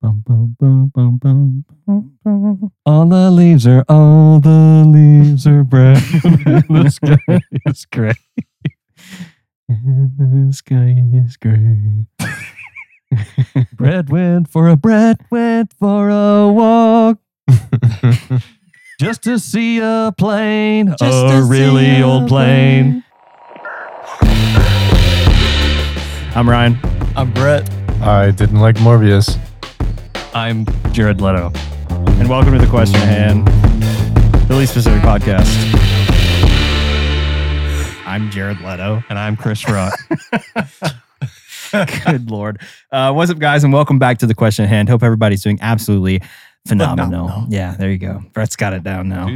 Bum, bum, bum, bum, bum, bum, bum. All the leaves are brown. The sky is gray. And the sky is gray. Brett went for a walk just to see a plane, a really old plane. I'm Ryan. I'm Brett. I didn't like Morbius. I'm Jared Leto. And welcome to The Question at Hand, the least specific podcast. I'm Jared Leto. And I'm Chris Rock. Good Lord. What's up, guys, and welcome back to The Question at Hand. Hope everybody's doing absolutely phenomenal. Yeah, there you go. Brett's got it down now.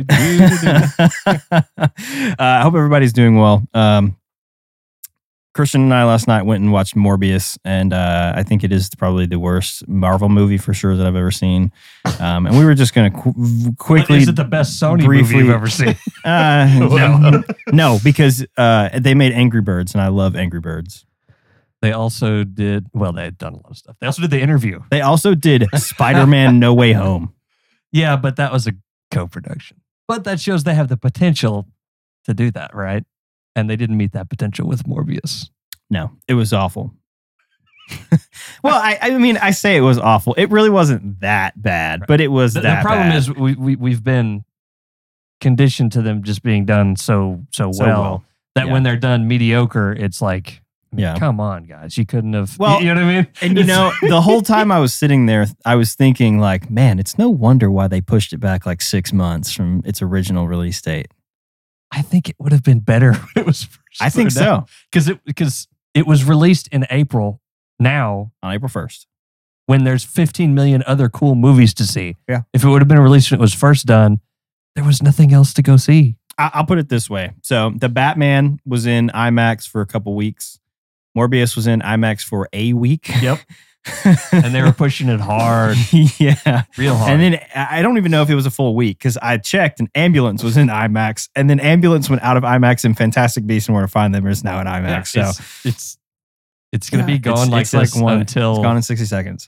I hope everybody's doing well. Christian and I last night went and watched Morbius, and I think it is probably the worst Marvel movie for sure that I've ever seen. And we were just going to quickly... But is it the best Sony movie you've ever seen? No, because they made Angry Birds, and I love Angry Birds. They also did... Well, they had done a lot of stuff. They also did The Interview. They also did Spider-Man No Way Home. Yeah, but that was a co-production. But that shows they have the potential to do that, right? And they didn't meet that potential with Morbius. No, it was awful. Well, I mean, I say it was awful. It really wasn't that bad, but it was The that problem bad. is we've been conditioned to them just being done so well that Yeah. when they're done mediocre, it's like, Yeah. come on, guys, you couldn't have. Well, you know what I mean? And the whole time I was sitting there, I was thinking like, man, it's no wonder why they pushed it back like 6 months from its original release date. I think it would have been better when it was first. I think so. Because it was released in April now On April 1st. when there's 15 million other cool movies to see. Yeah. If it would have been released when it was first done, there was nothing else to go see. I'll put it this way. So the Batman was in IMAX for a couple weeks. Morbius was in IMAX for a week. Yep. And they were pushing it hard, Yeah. real hard. And then I don't even know if it was a full week because I checked and Ambulance was in IMAX. And then Ambulance went out of IMAX and Fantastic Beasts and Where to Find Them is now in IMAX. Yeah, so it's going to be gone it's like this one, until it's gone in 60 seconds.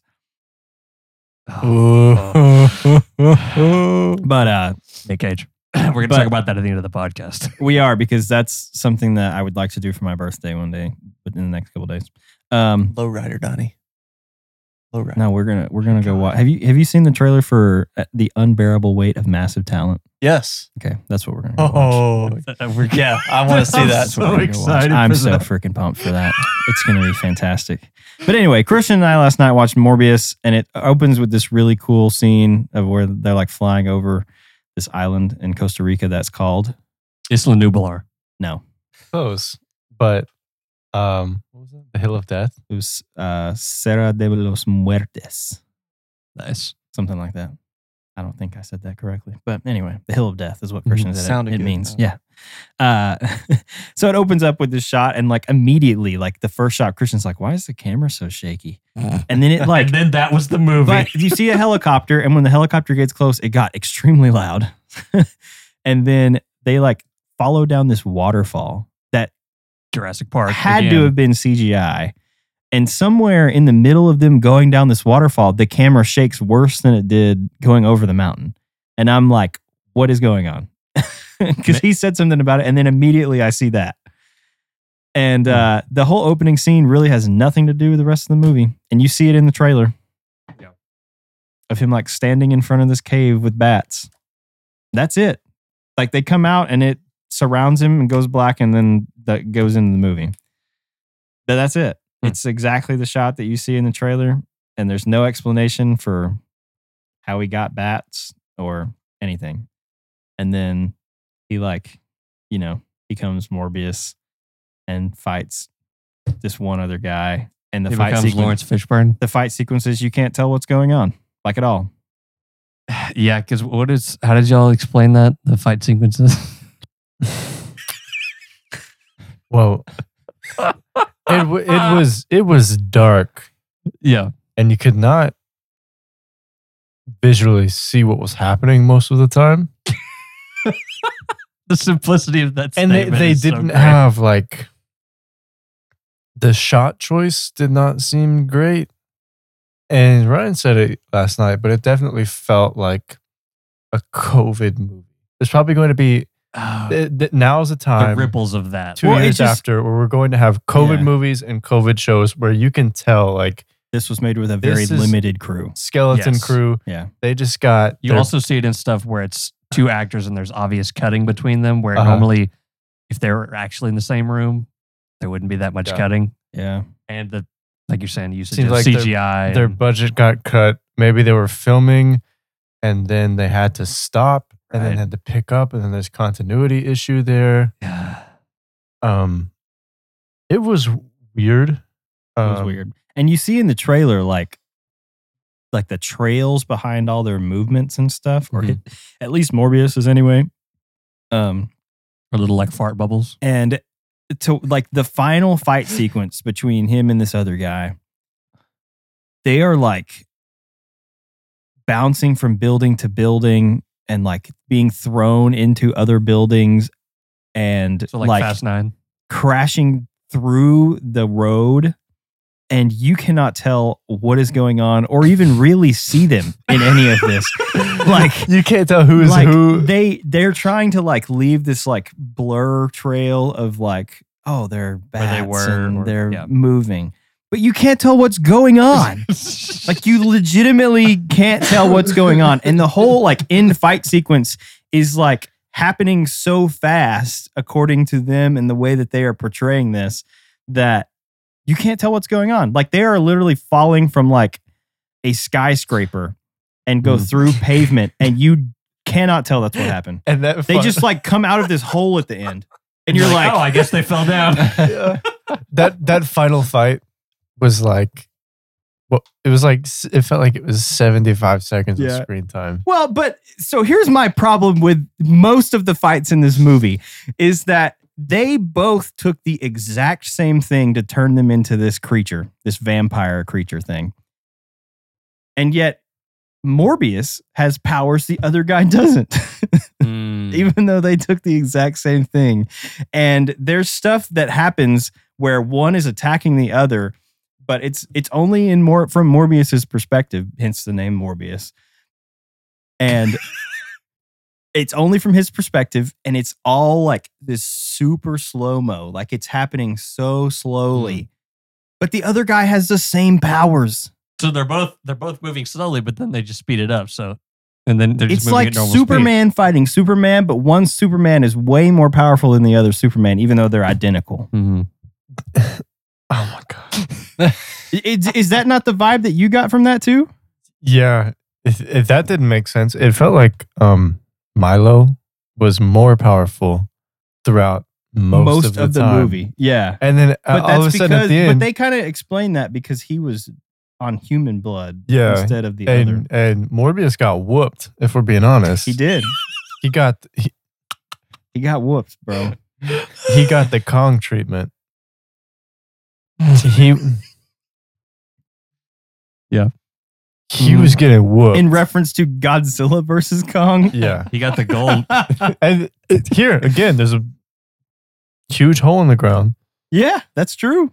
Oh. But Nick Cage. We're going to talk about that at the end of the podcast. we are, because that's something that I would like to do for my birthday one day within the next couple of days. Lowrider, Donnie. Lowrider. No, we're gonna go watch. Have you seen the trailer for The Unbearable Weight of Massive Talent? Yes. Okay, that's what we're gonna go watch. Yeah, I want to see that. That's what we're gonna go watch. excited I'm for so that. freaking pumped for that. It's gonna be fantastic. But anyway, Christian and I last night watched Morbius, and it opens with this really cool scene of where they're like flying over this island in Costa Rica that's called Isla Nublar. no, Close. But what was it? The Hill of Death? it was Serra de los Muertes, Nice. something like that. I don't think I said that correctly, but anyway, the Hill of Death is what Christian said Sounded it good, means. though. Yeah. So it opens up with this shot, and like immediately, like the first shot, Christian's like, "Why is the camera so shaky?" And then it like, And then that was the movie. but you see a helicopter, and when the helicopter gets close, it got extremely loud. And then they like follow down this waterfall that Jurassic Park had again. to have been CGI. And somewhere in the middle of them going down this waterfall, the camera shakes worse than it did going over the mountain. And I'm like, what is going on? Because he said something about it, and then immediately I see that. And the whole opening scene really has nothing to do with the rest of the movie. And you see it in the trailer. Yeah. Of him like standing in front of this cave with bats. That's it. Like they come out and it surrounds him and goes black, and then that goes into the movie. But that's it. It's exactly the shot that you see in the trailer, and there's no explanation for how he got bats or anything. And then he becomes Morbius and fights this one other guy. And the He fight becomes Lawrence Fishburne. the fight sequences, you can't tell what's going on, like at all. Yeah, because how did y'all explain that? The fight sequences? Well, it was dark, Yeah. and you could not visually see what was happening most of the time. The simplicity of that And statement they is so didn't great. have like the shot choice did not seem great. And Ryan said it last night, but it definitely felt like a COVID movie. There's probably going to be now's the The time. ripples of that. 2 Well, it years just- after, where we're going to have COVID Yeah. movies and COVID shows where you can tell like This was made with a very This is- limited crew. skeleton Yes. crew. Yeah. They just got You their- also see it in stuff where it's two actors and there's obvious cutting between them, where Uh-huh. normally, if they were actually in the same room, there wouldn't be that much Yeah. cutting. Yeah. And the, like you're saying, the usage Seems of like CGI. their and- budget got cut. Maybe they were filming and then they had to stop and then Right. had to pick up, and then there's continuity issue there. Yeah. It was weird. It was weird. And you see in the trailer, like the trails behind all their movements and stuff, or Mhm. at least Morbius is anyway. Or little like fart bubbles. And to like the final fight sequence between him and this other guy, they are like bouncing from building to building and like being thrown into other buildings and So like, Fast 9. crashing through the road, and you cannot tell what is going on or even really see them in any of this. Like You can't tell who's like who. they're trying to like leave this like blur trail of like, oh, they're Where they bats were, and or- they're yeah. moving, but you can't tell what's going on. Like you legitimately can't tell what's going on, and the whole like end fight sequence is like happening so fast, according to them and the way that they are portraying this, that you can't tell what's going on. Like they are literally falling from like a skyscraper and go through pavement, and you cannot tell that's what happened. And that They just like come out of this hole at the end, and you're like, oh, I guess they fell down. Yeah. that final fight was like, well, it was like it felt like it was 75 seconds Yeah. of screen time. well, but so here's my problem with most of the fights in this movie is that they both took the exact same thing to turn them into this creature, this vampire creature thing. And yet Morbius has powers the other guy doesn't. Even though they took the exact same thing. And there's stuff that happens where one is attacking the other, but it's only from Morbius's perspective, hence the name Morbius. And it's only from his perspective, and it's all like this super slow-mo, like it's happening so slowly. But the other guy has the same powers. So they're both moving slowly, but then they just speed it up. So, and then they're just It's moving like at normal Superman fighting Superman, but one Superman is way more powerful than the other Superman, even though they're identical. speed. Mm-hmm. Oh my god. Is that not the vibe that you got from that too? Yeah, if that didn't make sense. It felt like Milo was more powerful throughout most of the time. movie. Yeah. And then But all of a that's sudden at because, the but end, they kind of explained that because he was on human blood Yeah, instead of the other. and Morbius got whooped. If we're being honest, He did. He got He got whooped, bro. he got the Kong treatment. He Yeah. He was getting whooped. In reference to Godzilla versus Kong. Yeah. He got the gold. And here again, there's a huge hole in the ground. Yeah, that's true.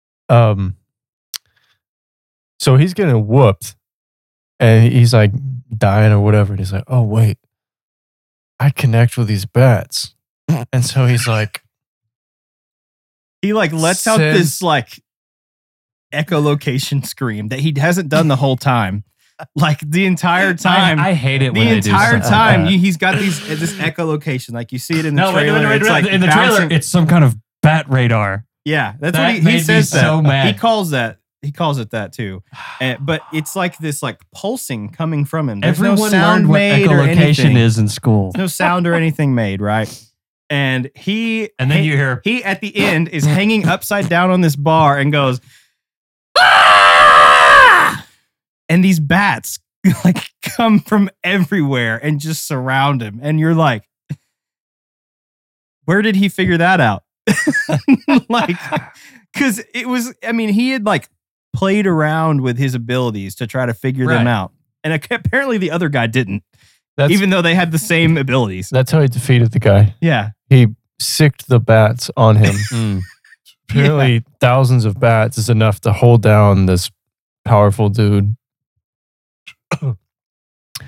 So he's getting whooped, and he's like dying or whatever. And he's like, "Oh wait, I connect with these bats," and so he's like, He like lets out Says- this like echolocation scream that he hasn't done the whole time. Like the entire time. I hate it the when they do entire stuff like time, that. he's got this echolocation. Like you see it in the No, wait, trailer. wait, It's like in the trailer, bouncing- it's some kind of bat radar. Yeah, that's That what he made me says. so that. mad. He calls that. He calls it that too. But it's like this like pulsing coming from him. There's Everyone no sound learned what made or echolocation anything. is in school. There's no sound or anything made, right? And he And then you hear, he at the end is hanging upside down on this bar and goes, "Ah!" And these bats like come from everywhere and just surround him. And you're like, where did he figure that out? Like, because it was, I mean, he had like played around with his abilities to try to figure them Right. out. And apparently the other guy didn't, That's, even though they had the same abilities. that's how he defeated the guy. Yeah. He sicked the bats on him. mm, Apparently, thousands of bats is enough to hold down this powerful dude.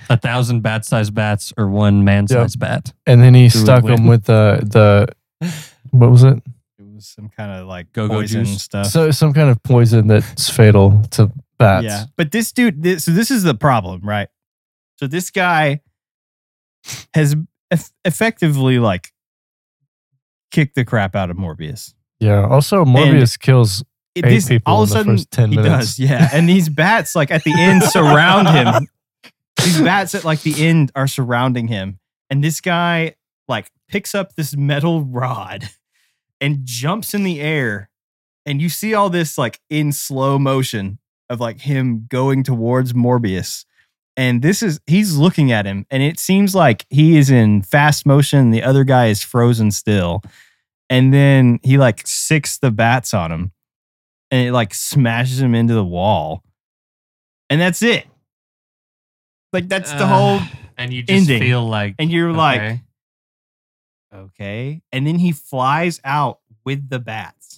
1,000 bat-sized bats or one man-sized bat. And then he would stuck win? him with the what was it? It was some kind of like Go-go poison juice. stuff. So some kind of poison that's fatal to bats. Yeah, but this dude. So this is the problem, right? So this guy has effectively like kicked the crap out of Morbius. Yeah. Also, Morbius kills eight people all in of a the sudden first 10 he minutes. does, yeah. And these bats, like at the end, surround him. These bats at like the end are surrounding him, and this guy like picks up this metal rod and jumps in the air, and you see all this like in slow motion of like him going towards Morbius. And he's looking at him, and it seems like he is in fast motion. And the other guy is frozen still. And then he like sicks the bats on him, and it like smashes him into the wall. And that's it. Like that's the whole and you just ending. feel like, and you're like, okay. okay. And then he flies out with the bats.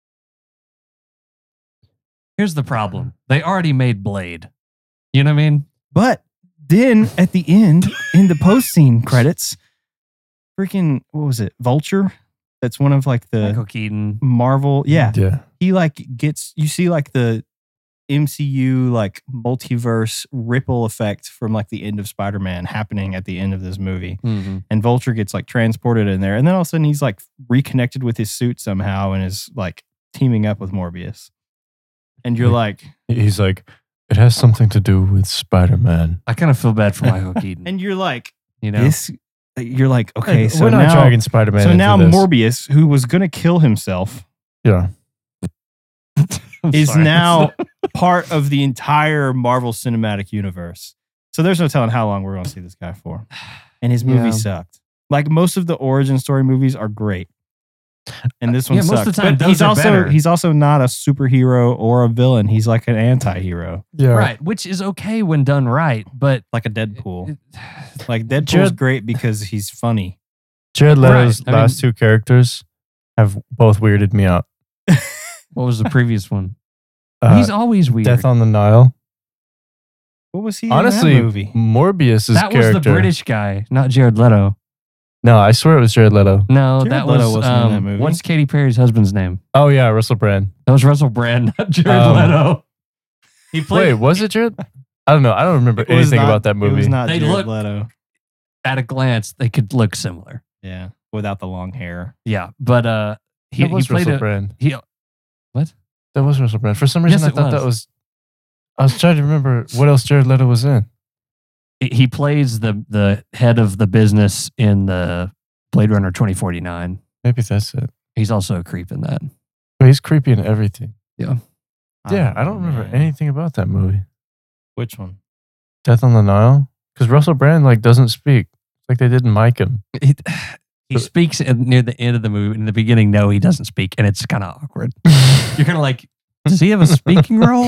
Here's the problem. They already made Blade. You know what I mean? But then at the end, in the post-scene credits, freaking, what was it? Vulture? That's one of like the Michael Keaton. Marvel. Yeah. Yeah. He like gets, you see like the MCU like multiverse ripple effect from like the end of Spider-Man happening at the end of this movie. Mm-hmm. And Vulture gets like transported in there. And then all of a sudden he's like reconnected with his suit somehow and is like teaming up with Morbius. And you're like, He's like, it has something to do with Spider-Man. I kind of feel bad for Michael Keaton. and you're like, You know? this, you're like, okay, so we're not now, dragging Spider-Man so into now this. Morbius, who was going to kill himself, Yeah. I'm is sorry. now part of the entire Marvel Cinematic Universe. So there's no telling how long we're going to see this guy for. And his movie Yeah. sucked. Like most of the origin story movies are great. And this one Yeah, most sucked. of the time, But those are better. he's also not a superhero or a villain. He's like an anti-hero, Yeah. Right, which is okay when done right, but like a Deadpool. Like Deadpool's Jared- great because he's funny. Jared Leto's Right, I last two characters have both weirded me out. what was the previous one? Uh, He's always weird. Death on the Nile. What was he Honestly, in that movie? Morbius's that character. was the British guy, not Jared Leto. No, I swear it was Jared Leto. No, Jared that Leto was wasn't in that movie. what's Katy Perry's husband's name? Oh yeah, Russell Brand. That was Russell Brand, not Jared Leto. He Wait, played was it Jared? I don't know. I don't remember It was anything not- about that It was movie. not They Jared look- Leto. at a glance. They could look similar. Yeah, without the long hair. Yeah, but he That was played Russell a Brand. he. That was Russell Brand. For some reason, Yes, I it thought was. that was. I was trying to remember what else Jared Leto was in. He plays the head of the business in the Blade Runner 2049. Maybe that's it. He's also a creep in that. But he's creepy in everything. Yeah, I don't know, remember man. anything about that movie. Which one? Death on the Nile, because Russell Brand like doesn't speak. It's like they didn't mic him. He speaks near the end of the movie. In the beginning, no, he doesn't speak, and it's kind of awkward. You're kind of like, does he have a speaking role?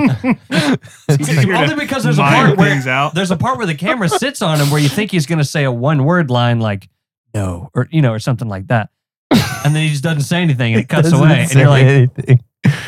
It's like- Only because there's a Mime part where things out. there's a part where the camera sits on him where you think he's going to say a one-word line like "no" or or something like that, and then he just doesn't say anything and it cuts doesn't away, and say you're like, anything.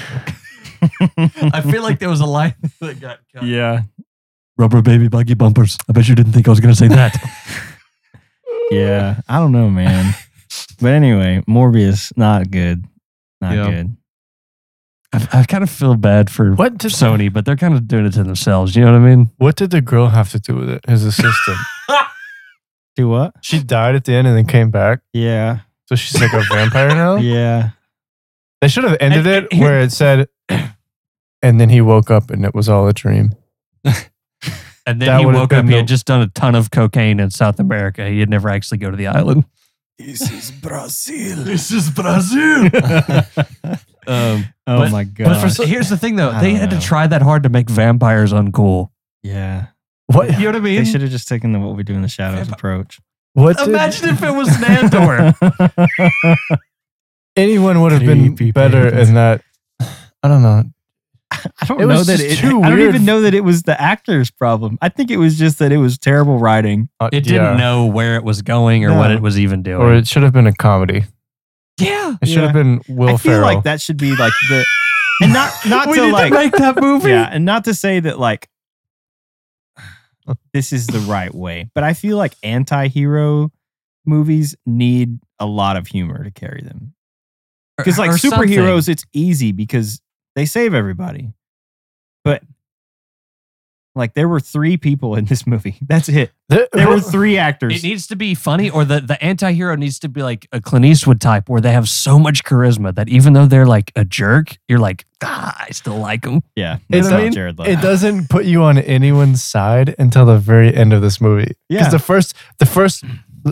I feel like there was a line that got cut. Yeah, Rubber baby buggy bumpers. I bet you didn't think I was going to say that. yeah. I don't know, man. But anyway, Morbius, not good. Not Yeah. good. I kind of feel bad for What did Sony, but they're kind of doing it to themselves. You know what I mean? What did the girl have to do with it? His assistant. Do what? She died at the end and then came back. Yeah, So she's like a vampire now. yeah. They should have ended And- it where it said, and then he woke up and it was all a dream. And then That he would've woke up. been He the- had just done a ton of cocaine in South America. He had never actually go to the island. This is Brazil. This is Brazil. Oh But- my But god. here's the thing, though. I They don't had know. to try that hard to make vampires uncool. Yeah. What? You know what I They mean? should have just taken the what we do in the shadows Vampi- approach. What? Did, Imagine if it was Nandor. anyone would have been Creepy better pants. in that. I don't know. I don't It know was that just it. too I don't weird. even know that it was the actor's problem. I think it was just that it was terrible writing. It didn't know where it was going or what No. it was even doing. Or it should have been a comedy. yeah. It should have been Will I feel Ferrell. like that should be like the, and not We to need like to make that movie. yeah, and not to say that like this is the right way. But I feel like anti-hero movies need a lot of humor to carry them. Because like Or superheroes, something. it's easy because they save everybody. But like there were 3 people in this movie. That's it. There were 3 actors. It needs to be funny, or the anti-hero needs to be like a Clint Eastwood type where they have so much charisma that even though they're like a jerk, you're like, I still like them. Yeah, It's not not- Jared Leto. It doesn't put you on anyone's side until the very end of this movie. Yeah. Because the first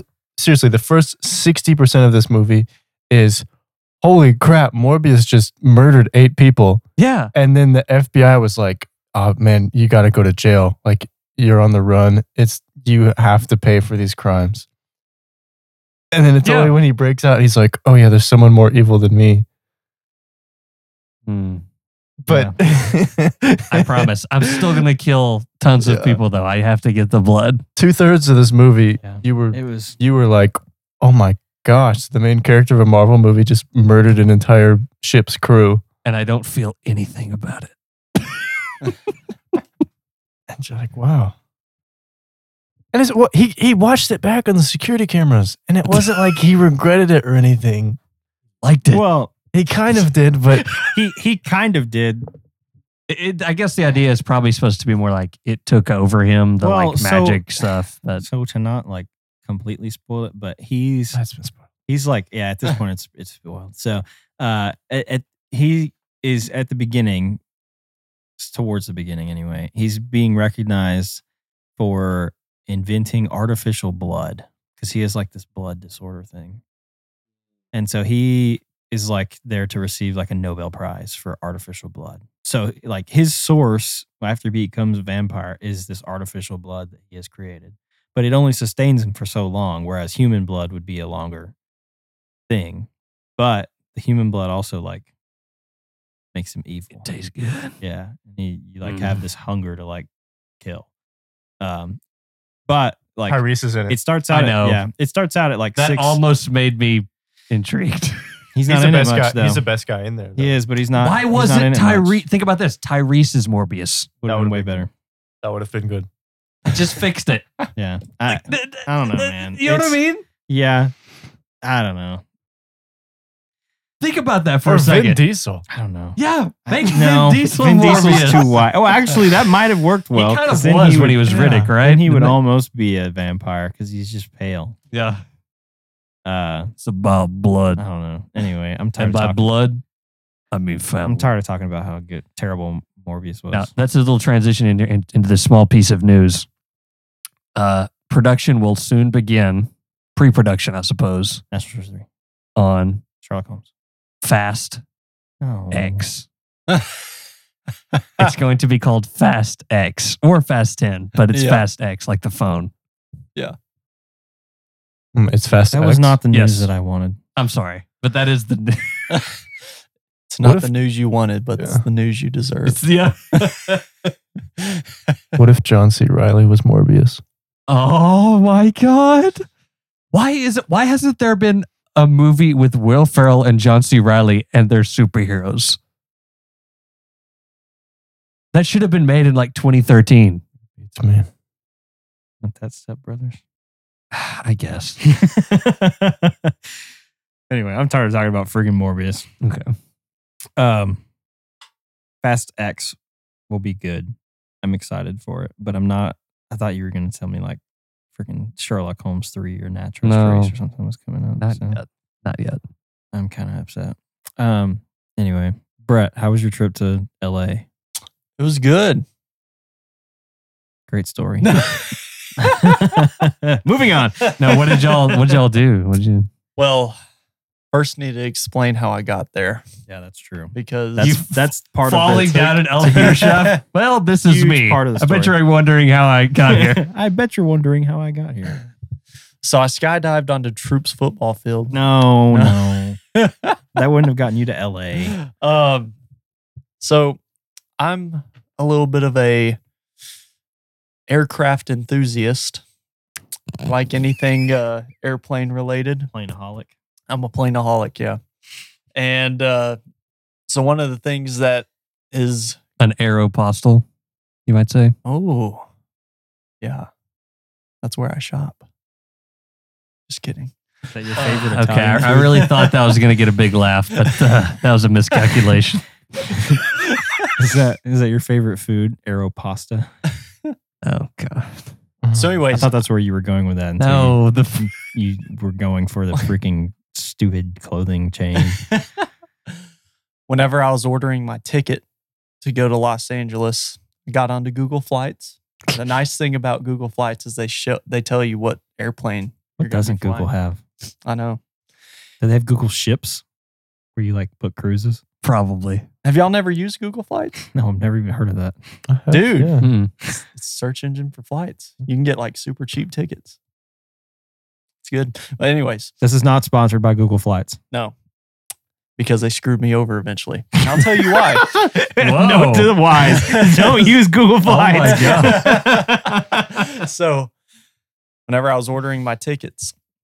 60% of this movie is, holy crap, Morbius just murdered 8 people. Yeah. And then the FBI was like, oh man, you got to go to jail. Like you're on the run. You have to pay for these crimes. And then it's Yeah. only when he breaks out, he's like, oh yeah, there's someone more evil than me. But I promise. I'm still going to kill tons of Yeah. people, though. I have to get the blood. 2/3 of this movie, Yeah. you It was were like, oh my gosh, the main character of a Marvel movie just murdered an entire ship's crew. And I don't feel anything about it. And you're like, wow. And it's what he watched it back on the security cameras, and it wasn't like he regretted it or anything. Liked it. well. He kind of did, but He kind of did. I guess the idea is probably supposed to be more like it took over him, the Well, like so- magic stuff. But So to not like completely spoil it, but he's that's been spoiled. like at this point it's spoiled. So he is at the beginning, towards the beginning anyway. He's being recognized for inventing artificial blood because he has like this blood disorder thing, and so he is like there to receive like a Nobel Prize for artificial blood. So like his source after he becomes a vampire is this artificial blood that he has created, but it only sustains him for so long, whereas human blood would be a longer thing. But the human blood also like makes him evil. it tastes good. Yeah, and you like have this hunger to like kill. But like Tyrese is in it. it starts I out. know. It starts out at like That 6. almost made me intrigued. He's He's not the in it best much guy. though. He's the best guy in there. though. He is, but he's not. Why he's wasn't not in it much. Tyrese? Think about this. Tyrese is Morbius. Would have That been would've way been better. That would have been good. Just fixed it. Yeah, I don't know, man. You know what I mean? Yeah, I don't know. Think about that for Or a Vin second. Diesel. I don't know. Yeah, make No, Vin Diesel Vin Diesel's Morbius. too white. Oh, actually, that might have worked well. He kind 'cause of then was when would- he was Riddick, right? Then he would Didn't it? almost be a vampire because he's just pale. Yeah, I it's about blood, don't know. Anyway, I'm tired. and Of by talking, blood, I mean family. I'm tired of talking about how good, terrible Morbius was. Now, that's a little transition into this small piece of news. Production will soon begin, pre-production, I suppose, Astro 3, on Sherlock Holmes. Fast Oh, X. It's going to be called Fast X or Fast 10, but it's Yeah. Fast X, like the phone. It's Fast that X. was not the news Yes. that I wanted. I'm sorry, but that is the. It's not if- the news you wanted, but it's Yeah. the news you deserve. It's, yeah. What if John C. Riley was Morbius? Oh my god! Why hasn't there been a movie with Will Ferrell and John C. Riley and they're superheroes? That should have been made in like 2013. It's me. Not that Step Brothers. I guess. Anyway, I'm tired of talking about freaking Morbius. Okay. Fast X will be good. I'm excited for it, but I'm not. I thought you were going to tell me like freaking Sherlock Holmes 3 or Natural No. Trace or something was coming out. Not so yet. Not yet. I'm kind of upset. Anyway, Brett, how was your trip to LA? It was good. Great story. Moving on. No, what did y'all do? What did you? Well, first need to explain how I got there Yeah, that's true. because That's part Falling of the down an elevator shaft. Well, this is Huge me. part of the I bet story. you're wondering how I got here. I bet you're wondering how I got here. so I skydived onto Troops football field. No. That wouldn't have gotten you to LA. So I'm a little bit of a aircraft enthusiast. Like anything airplane related. Planeaholic. I'm a planeaholic, yeah. And so one of the things that is An aeropostal, you might say. Yeah. That's where I shop. Just kidding. Is that your favorite Okay, Italian I food? really thought that was going to get a big laugh, but that was a miscalculation. Is that your favorite food? Aeropasta? Oh god. So I anyways, thought that's where you were going with that. Until No, you were going for the freaking stupid clothing chain. whenever I was ordering my ticket to go to Los Angeles, I got onto Google Flights. The nice thing about Google Flights is they tell you what airplane. What you're gonna be doesn't Google flying. have? I know. Do they have Google Ships where you like book cruises? probably. Have y'all never used Google Flights? No, I've never even heard of that. Dude. Yeah. Hmm. It's a search engine for flights. You can get like super cheap tickets. It's good. But anyways, This is not sponsored by Google Flights. no. Because they screwed me over eventually. And I'll tell you why. Note to the wise. Don't use Google Flights. my So, whenever I was ordering my tickets,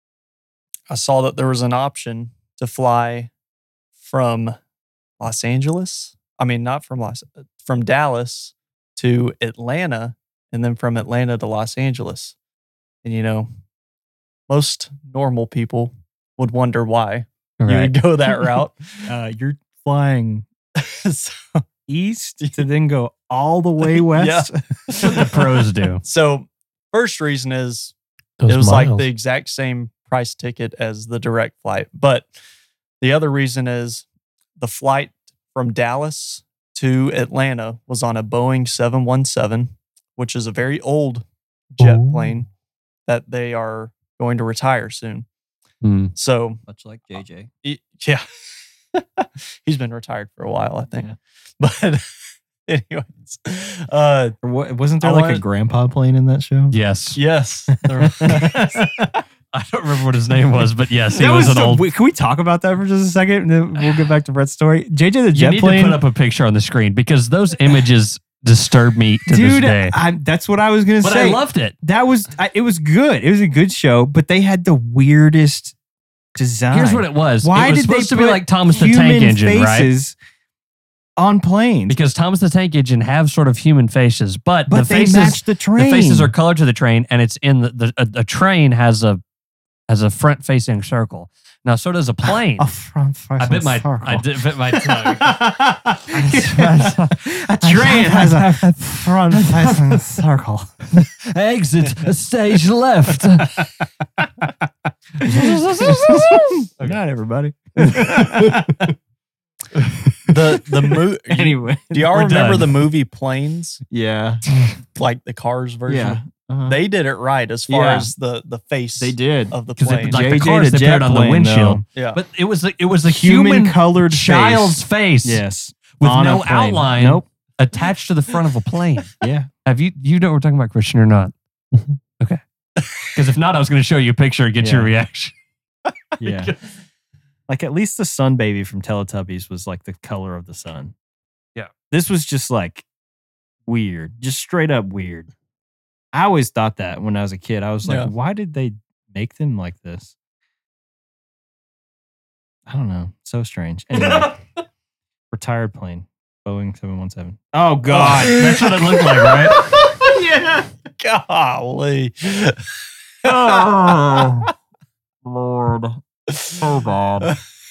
I saw that there was an option to fly from Los Angeles. I mean, not from Dallas to Atlanta, and then from Atlanta to Los Angeles. And you know, most normal people would wonder why you would go that route. You're flying So- east to then go all the way west. That's what the pros do. So, first reason is Those it was like miles. the exact same price ticket as the direct flight. But the other reason is the flight from Dallas to Atlanta was on a Boeing 717, which is a very old jet Ooh. plane that they are going to retire soon. Hmm. So, Much like JJ. yeah, he's been retired for a while, I think. Yeah. But, anyways, Or what, wasn't there I like a wanted- grandpa plane in that show? Yes. yes. I don't remember what his name was, but yes, he That was an so old. weird. Can we talk about that for just a second? And then we'll get back to Brett's story. JJ the You jet need plane. to put up a picture on the screen because those images disturb me to this Dude, day. that's what I was going to But say. I loved it. That was, it was good. It was a good show, but they had the weirdest design. Here's what it was. Why it was did they supposed to be put like Thomas the human Tank Engine, right? faces on planes? Because Thomas the Tank Engine have sort of human faces, but But the they faces match the train. the faces are colored to the train, and it's in a train has a front facing circle. Now, so does a plane. a front I bit my bit my tongue. A train has a front facing circle. Exit stage left. Good night, everybody. Anyway, Do y'all We're remember done. the movie Planes? yeah, Like the Cars version? yeah. Uh-huh. They did it right as far Yeah. as the face They did. of the 'Cause it- plane. like the JJ cars, the they put jet it on the plane, windshield. though. yeah. But it was a Human human colored child's face, Yes, with on a no plane. outline Nope. attached to the front of a plane. Yeah. Have you know what we're talking about, Christian, or not? Mhm. Okay. Because if not, I was going to show you a picture and get your Yeah. reaction. Yeah. Like at least the sun baby from Teletubbies was like the color of the sun. Yeah. This was just like weird, just straight up weird. I always thought that when I was a kid. I was like, Yeah. why did they make them like this? I don't know. So strange. Anyway, retired plane, Boeing 717. Oh, God. That's what it looked like, right? Yeah. Golly. Oh, Lord. So bad.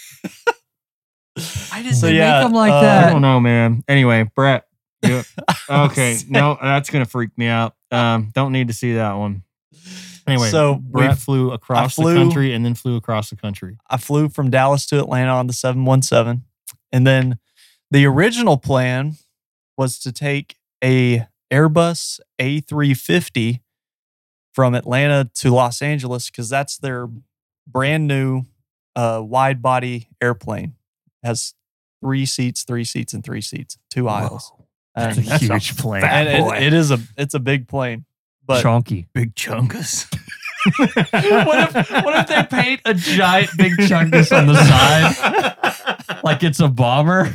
I just So, didn't yeah, make them like I that. don't know, man. Anyway, Brett. Okay. No, that's going to freak me out. Don't need to see that one. Anyway, So, Brett flew across flew- the country and then flew across the country. I flew from Dallas to Atlanta on the 717. And then the original plan was to take a Airbus A350 from Atlanta to Los Angeles because that's their brand new wide body airplane. It has 3 seats, 3 seats, and 3 seats, 2 aisles. That's And, a huge plane. fat and boy. it's a big plane. But Chonky. Big chungus. What if they paint a giant big chungus on the side like it's a bomber?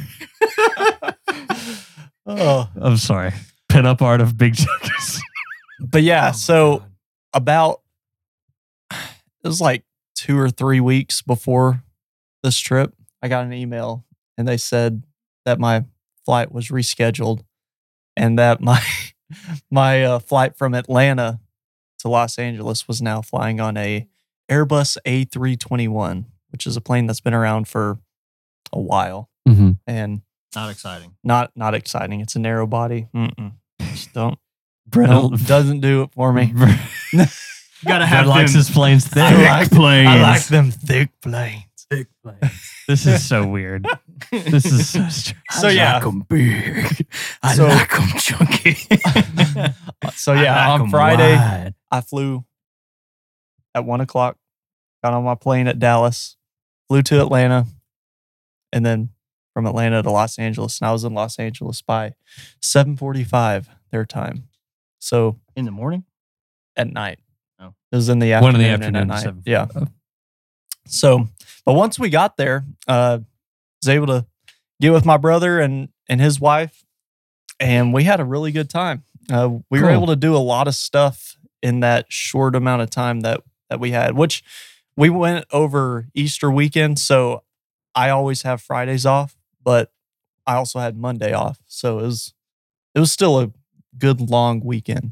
oh, I'm sorry. Pin-up art of big chungus. but yeah, so about it was like 2 or 3 weeks before this trip, I got an email and they said that my flight was rescheduled and that my my flight from Atlanta to Los Angeles was now flying on a Airbus A321, which is a plane that's been around for a while Mm-hmm. and Not exciting. not exciting. It's a narrow body. Just don't Brett doesn't do it for me. You gotta have likes them his planes thick. planes. I like them thick planes. thick planes. This is so weird. This is so strange. So yeah, them big. I So- like them chunky. so yeah, I like on 'em Friday wide. I flew at 1:00. Got on my plane at Dallas, flew to Atlanta, and then from Atlanta to Los Angeles. And I was in Los Angeles by 7:45 their time. So in the morning. at night. Oh. It was in the afternoon. One in the and afternoon. at to night. Yeah. 7:45. So, but once we got there, was able to get with my brother and his wife, and we had a really good time. We were Cool. able to do a lot of stuff in that short amount of time that we had, which we went over Easter weekend. So I always have Fridays off, but I also had Monday off. So it was still a good long weekend.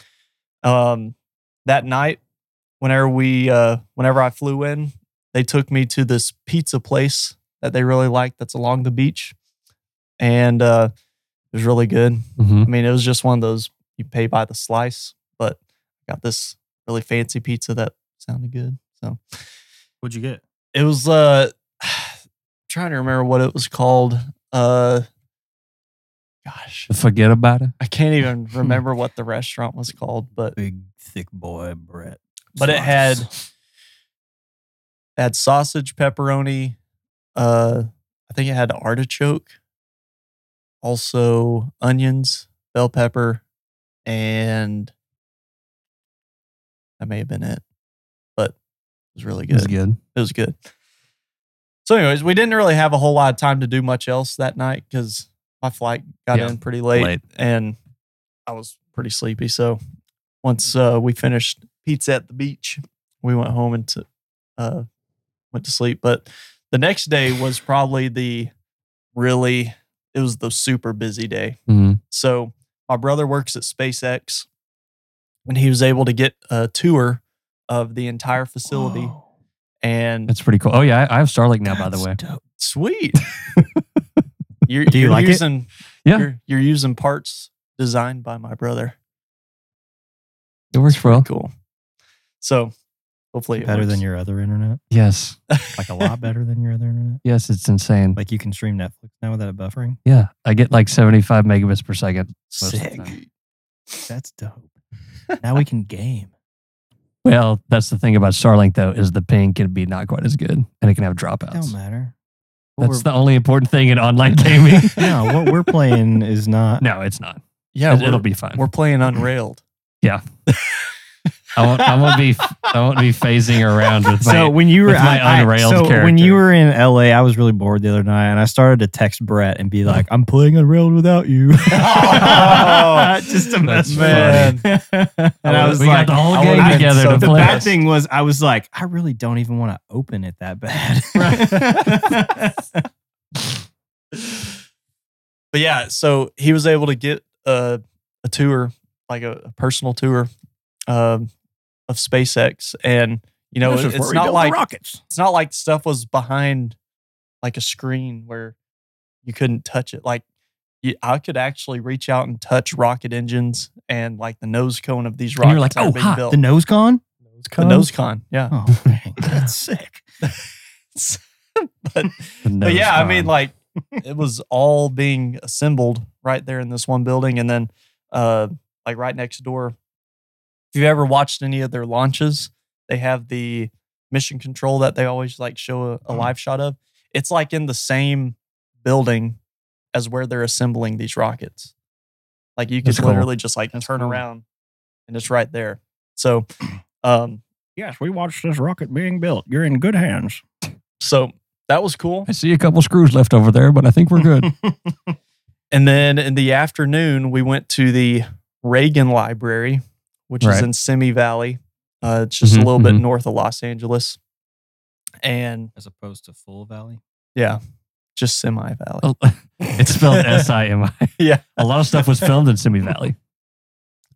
That night, whenever I flew in, they took me to this pizza place that they really liked that's along the beach. And it was really good. Mhm. I mean, it was just one of those you pay by the slice, but got this really fancy pizza that sounded good. So What'd you get? it was trying to remember what it was called. Gosh, Forget about it. I can't even remember what the restaurant was called, but Big thick boy Brett. it had sausage, pepperoni. I think it had artichoke, also onions, bell pepper, and that may have been it. But it was really It good. was good. It was good. So, anyways, we didn't really have a whole lot of time to do much else that night because my flight got Yeah, in pretty late, late. and I was pretty sleepy. So, once we finished pizza at the beach, we went home and went to sleep. But the next day was probably it was the super busy day. Mhm. So, my brother works at SpaceX, and he was able to get a tour of the entire facility. Whoa. And That's pretty cool. Oh yeah, I have Starlink now. By the That's way, dope. sweet. You're like it? using, Yeah. You're using parts designed by my brother. it works well. Cool. So hopefully it Better works. than your other internet. Yes, Like a lot better than your other internet. yes, it's insane. Like you can stream Netflix now without buffering. Yeah, I get like 75 megabits per second. most of the Sick. time. That's dope. Now we can game. Well, that's the thing about Starlink though, is the ping can be not quite as good, and it can have It don't dropouts. matter. What That's the only important thing in online gaming. no, what we're playing is not. No, it's not. Yeah, It'll be fine. we're playing Unrailed. I won't be phasing around with my. So when you were with my unrailed so when character. you were in LA, I was really bored the other night, and I started to text Brett and be like, "I'm playing Unrailed without you." Oh, just to mess with man. me. And I was we like, got the whole I game would've been together so to the play. bad thing was, I was like, I really don't even want to open it that bad. But yeah, so he was able to get a tour, like a personal tour of SpaceX, and it's not like rockets. it's not like stuff was behind like a screen where you couldn't touch it. Like I could actually reach out and touch rocket engines and like the nose cone of these And rockets you're like, that are oh, being hot, built. The nose con? The nose cone, yeah. Oh, dang, that's sick. But yeah, I mean, like it was all being assembled right there in this one building, and then like right next door. If you've ever watched any of their launches, they have the mission control that they always like show a live shot of. It's like in the same building as where they're assembling these rockets. Like you could That's cool. literally just like That's turn cool. around and it's right there. So, Yes, we watched this rocket being built. You're in good hands. so that was cool. I see a couple screws left over there, but I think we're good. And then in the afternoon, we went to the Reagan Library, which is Right. in Simi Valley. It's just a Mhm, little bit mhm. north of Los Angeles. And As opposed to Full Valley. yeah, just Simi Valley. It's spelled SIMI. Yeah. A lot of stuff was filmed in Simi Valley.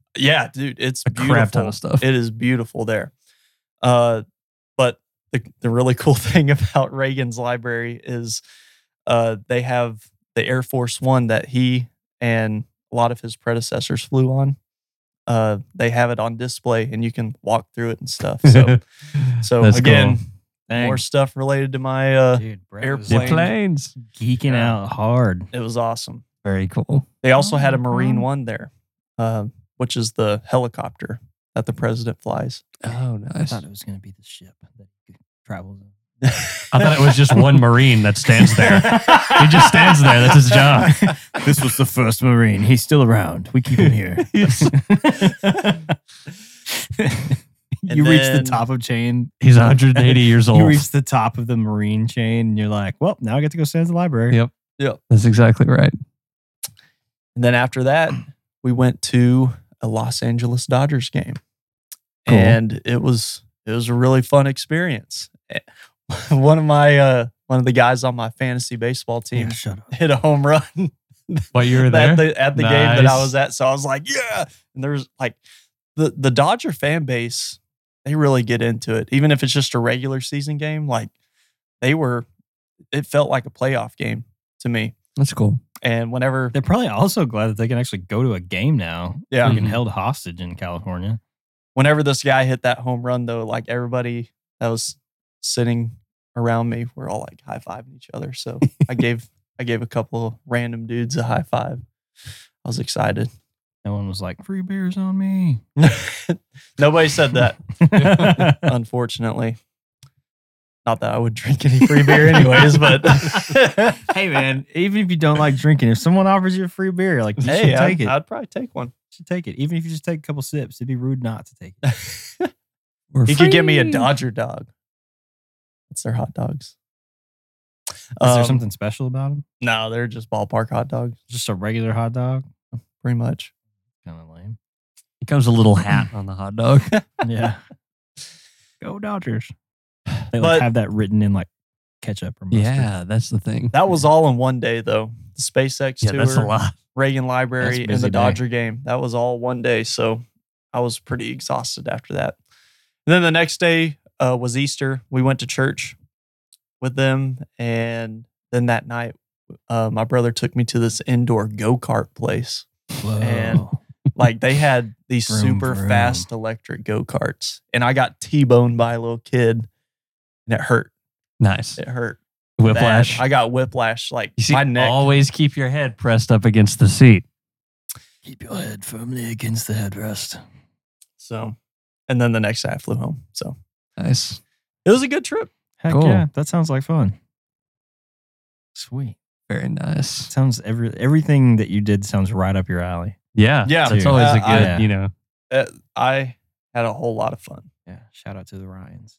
Yeah, dude, it's A beautiful. crap ton of stuff. It is beautiful there. But the really cool thing about Reagan's library is they have the Air Force One that he and a lot of his predecessors flew on. They have it on display and you can walk through it and stuff. So That's again, cool. Dang. more stuff related to my Dude, Brett was airplane. The planes. geeking Yeah. out hard. it was awesome. Very cool. They also had a Oh, Marine wow. One there, which is the helicopter that the president flies. Oh, I nice. thought it was going to be the ship that travels in. I thought it was just one Marine that stands there. He just stands there. That's his job. This was the first Marine. He's still around. We keep him here. You reach the then- top of chain. He's 180 years You old. reach the top of the Marine chain, and you're like, "Well, now I get to go stand at the library." Yep. That's exactly right. And then after that, we went to a Los Angeles Dodgers game. Cool. And it was a really fun experience. One of the guys on my fantasy baseball team Yeah, shut up. hit a home run But you were there? at the game that I Nice. was at. So I was like, yeah. And there's like the Dodger fan base, they really get into it. Even if it's just a regular season game, like it felt like a playoff game to me. That's cool. And whenever They're probably also glad that they can actually go to a game now. Yeah. Being Mhm. held hostage in California. whenever this guy hit that home run, though, like everybody that was sitting around me were all like high fiving each other. So I gave a couple of random dudes a high five. I was excited. No one was like, "Free beers on me." Nobody said that, unfortunately. Not that I would drink any free beer anyways, but Hey man, even if you don't like drinking, if someone offers you a free beer, you're like, you hey, should take it. I'd probably take one. You should take it. Even if you just take a couple sips, it'd be rude not to take it. We're He could get me a free. Dodger dog. That's their hot dogs. Is there Um, something special about them? No, they're just ballpark hot dogs, Just a regular hot dog? pretty much. Kind of lame. It comes a little hat on the hot dog. Yeah. Go Dodgers. They like But- have that written in like ketchup or mustard. Yeah, that's the thing. That was all in one day, though. The SpaceX Yeah, tour, that's a lot. Reagan That's Library, a and busy the day. Dodger game. That was all one day. So I was pretty exhausted after that. And then the next day was Easter. We went to church with them. And then that night, my brother took me to this indoor go-kart place. Whoa. And- Like they had these Vroom, super vroom. fast electric go-karts. And I got T-boned by a little kid. And it hurt. Nice. It hurt. bad. Whiplash. I got whiplash. Like You see, my neck. always keep your head pressed up against the seat. Keep your head firmly against the headrest. So, and then the next day I flew home. So Nice. it was a good trip. Heck Cool. yeah, that sounds like fun. Sweet. Very nice. Sounds everything that you did sounds right up your alley. Yeah. Yeah. That's Dude. always a good, I- you know. I had a whole lot of fun. Yeah. Shout out to the Ryans.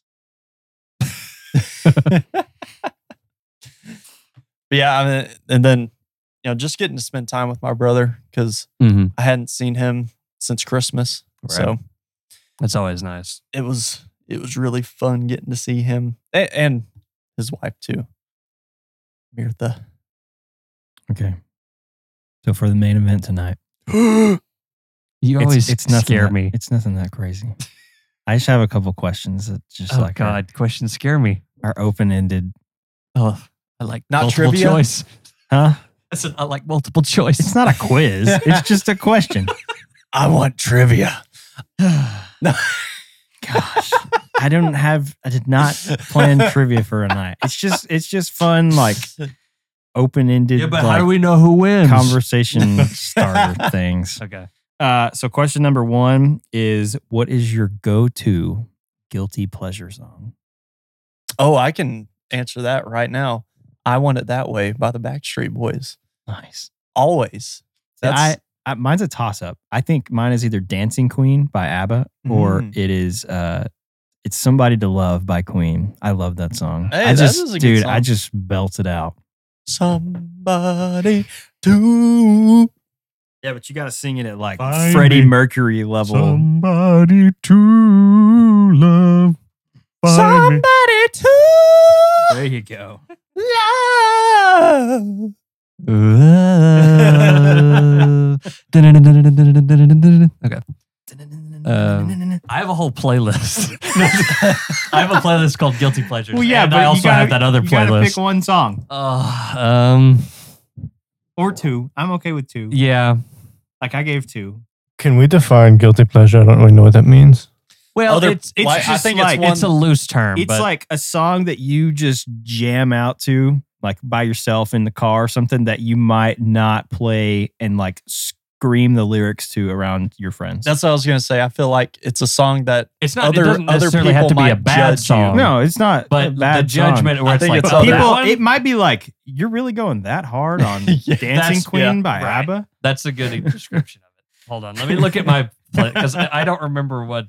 But yeah, I mean, and then just getting to spend time with my brother because Mm-hmm. I hadn't seen him since Christmas. So Right. That's always nice. it was really fun getting to see him and his wife too, Mirtha. Okay. So for the main event tonight, You always nothing scare that, me. It's nothing that crazy. I just have a couple questions that just Oh, like God. Questions scare me. are open ended. Oh, I like Not multiple trivia? choice. Huh? I said I like multiple choice. It's not a quiz. It's just a question. I want trivia. No. Gosh. I did not plan trivia for a night. It's just fun, like open ended Yeah, but how do we know who wins? conversation starter things. Okay. So question number 1 is, what is your go-to guilty pleasure song? Oh, I can answer that right now. I Want It That Way by the Backstreet Boys. Nice. Always. That's Mine's a toss-up. I think mine is either Dancing Queen by ABBA or Mm. it is it's Somebody to Love by Queen. I love that song. Hey, I that just is a good I song. just belt it out. somebody to. Yeah, but you got to sing it at like Find Freddie me Mercury level. Somebody to love. Find me. Somebody to There you go. love. Okay. I have a whole playlist. I have a playlist called Guilty Pleasures. Well, yeah, and but I also have that other you gotta playlist. pick one song or two. I'm okay with two. Yeah. Like I gave two. Can we define guilty pleasure? I don't really know what that means. Well, Other- it's like, I just think it's like one- it's a loose term. It's but like a song that you just jam out to, like by yourself in the car, something that you might not play and like scream the lyrics to around your friends. That's what I was gonna say. I feel like it's a song that it's not. other- it doesn't other necessarily have to people be a might bad judge you. song. no, it's not. but a bad the judgment song. where I it's think like it's oh, other- that People, one? it might be like you're really going that hard on Yeah, "Dancing that's- Queen" yeah, by right. ABBA. That's a good description of it. Hold on, let me look at my because I don't remember what.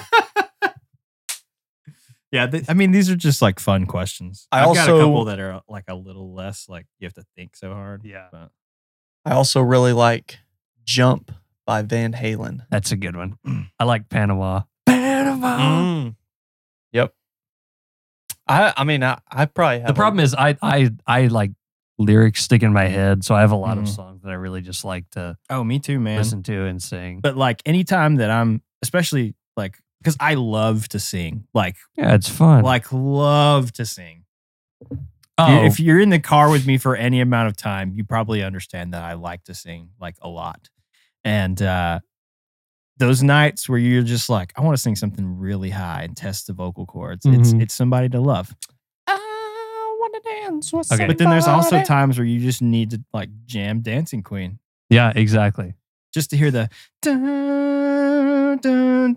Yeah, I mean these are just like fun questions. I I've got a also- couple that are like a little less like you have to think so hard. Yeah. but- I also really like "Jump" by Van Halen. That's a good one. I like Panama. Panama. Yep. I mean, I probably have The problem is I like lyrics stick in my head, so I have a lot of Mhm. songs that I really just like to Oh, me too, man. listen to and sing. But like anytime that I'm, especially like, because I love to sing, like Yeah, it's fun. love to sing. oh, If you're in the car with me for any amount of time, you probably understand that I like to sing like a lot. And those nights where you're just like, I want to sing something really high and test the vocal cords. Mhm. It's somebody to love. I want to dance with Okay. But then there's also somebody. times where you just need to like jam Dancing Queen. yeah, exactly. Just to hear the dun, dun,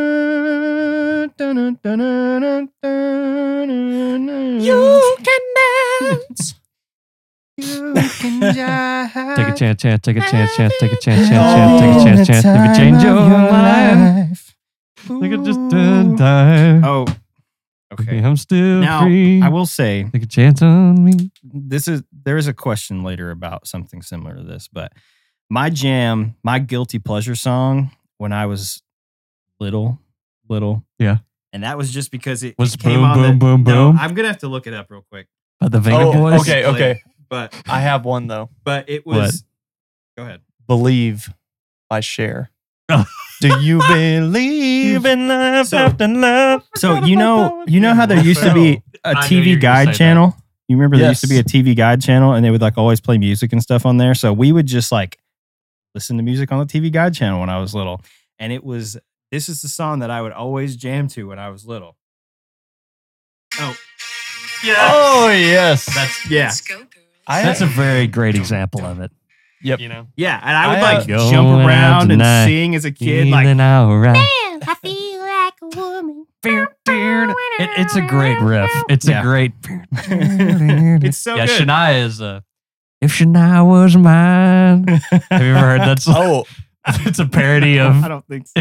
dun, dun, dun, dun, dun, dun, You can dance. you can jive. Take a chance, take a chance, take a chance, take a chance. If you change your life, we could just die. Oh, okay. I'm still Now free. I will say Take a chance on me. there is a question later about something similar to this, but my jam, my guilty pleasure song when I was little, Yeah. and that was just because it Was came Boom, on Boom, Boom, No, Boom? I'm gonna have to look it up real quick. The Venga Oh, Boys. okay. But I have one though. it was. Go ahead. "Believe" by Cher. Oh. Do you believe in love So- after love? So you know how there used to be a I knew you TV were gonna say guide that. channel. You remember there used to be Yes. a TV guide channel, and they would like always play music and stuff on there. So we would just like listen to music on the TV guide channel when I was little, and this is the song that I would always jam to when I was little. Oh, Oh yes. That's yeah, that's a very great example of it. Yep. You know, yeah, and I would I, like Going jump out around and tonight, sing as a kid, like feeling alright. I feel like a woman. It's a great riff. It's Yeah. a great. it's so yeah, good. Shania is If Shania Was Mine. Have you ever heard that song? Oh, It's a parody of. I don't think so.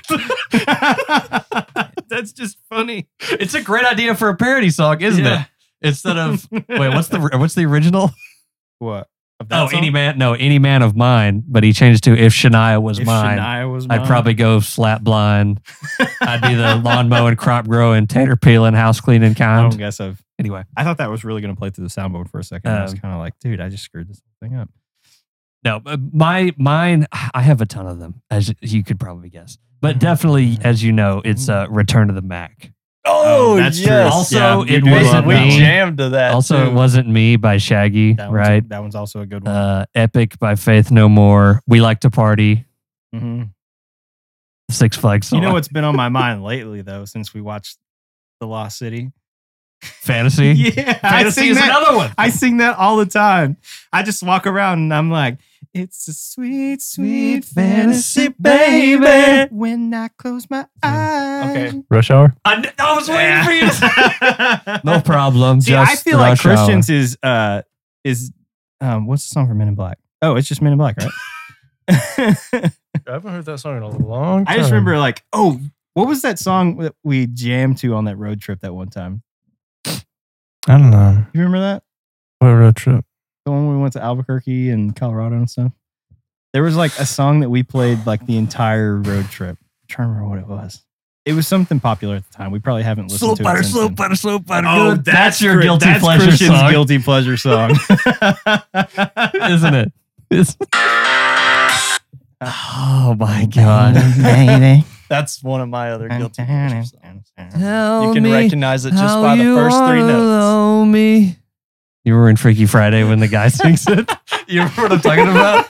but- That's just funny. It's a great idea for a parody song, isn't Yeah. it? Instead of wait, what's the original? What? Of that Oh, song? Any Man of Mine. But he changed to If Shania Was If Mine. Shania was I'd mine. probably go slap blind. I'd be the lawn mowing, crop growing, tater peeling, house cleaning I kind. don't guess I've. Anyway, I thought that was really going to play through the soundboard for a second. I was kind of like, dude, I just screwed this whole thing up. no, but mine. I have a ton of them, as you could probably guess. But definitely, as you know, it's Return to the Mac. oh, that's true. yes. Also, Yeah, it you do wasn't love we that one. jammed to that. Also, too. It Wasn't Me by Shaggy, That one's right? that one's also a good one. Epic by Faith No More. We Like to Party. Mhm. Six Flags song. You know what's been on my mind lately, though, since we watched The Lost City? Fantasy? Yeah, I Fantasy sing is that. another one. I sing that all the time. I just walk around and I'm like, it's a sweet, sweet fantasy, baby. When I close my eyes. Okay. Rush Hour? I was waiting for you to say. No problem. See, just I feel like Rush Hour. Christians is what's the song for Men in Black? Oh, it's just Men in Black, right? I haven't heard that song in a long time. I just remember like, oh, what was that song that we jammed to on that road trip that one time? I don't know. You remember that? What road trip? The one when we went to Albuquerque and Colorado and stuff. There was like a song that we played like the entire road trip. I'm trying to remember what it was. It was something popular at the time. We probably haven't listened to it since then. slow butter. Oh, that's your guilty that's pleasure Christian's song, guilty pleasure song. isn't it? Oh my god. Baby. That's one of my other guilty pleasure songs. Tell You can me recognize it just how by the you first three wanna notes. know me. You were in Freaky Friday when the guy sings it. You remember what I'm talking about?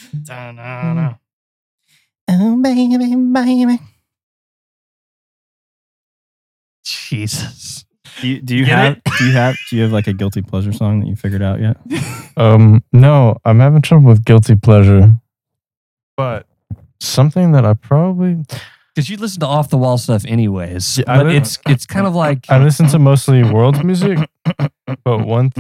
Oh, baby, baby. Jesus. Do you Get have it? do you have like a guilty pleasure song that you figured out yet? No, I'm having trouble with guilty pleasure. But something that I probably Because you listen to off the wall stuff anyways. Yeah, but it's kind of like I listen to mostly world music. But one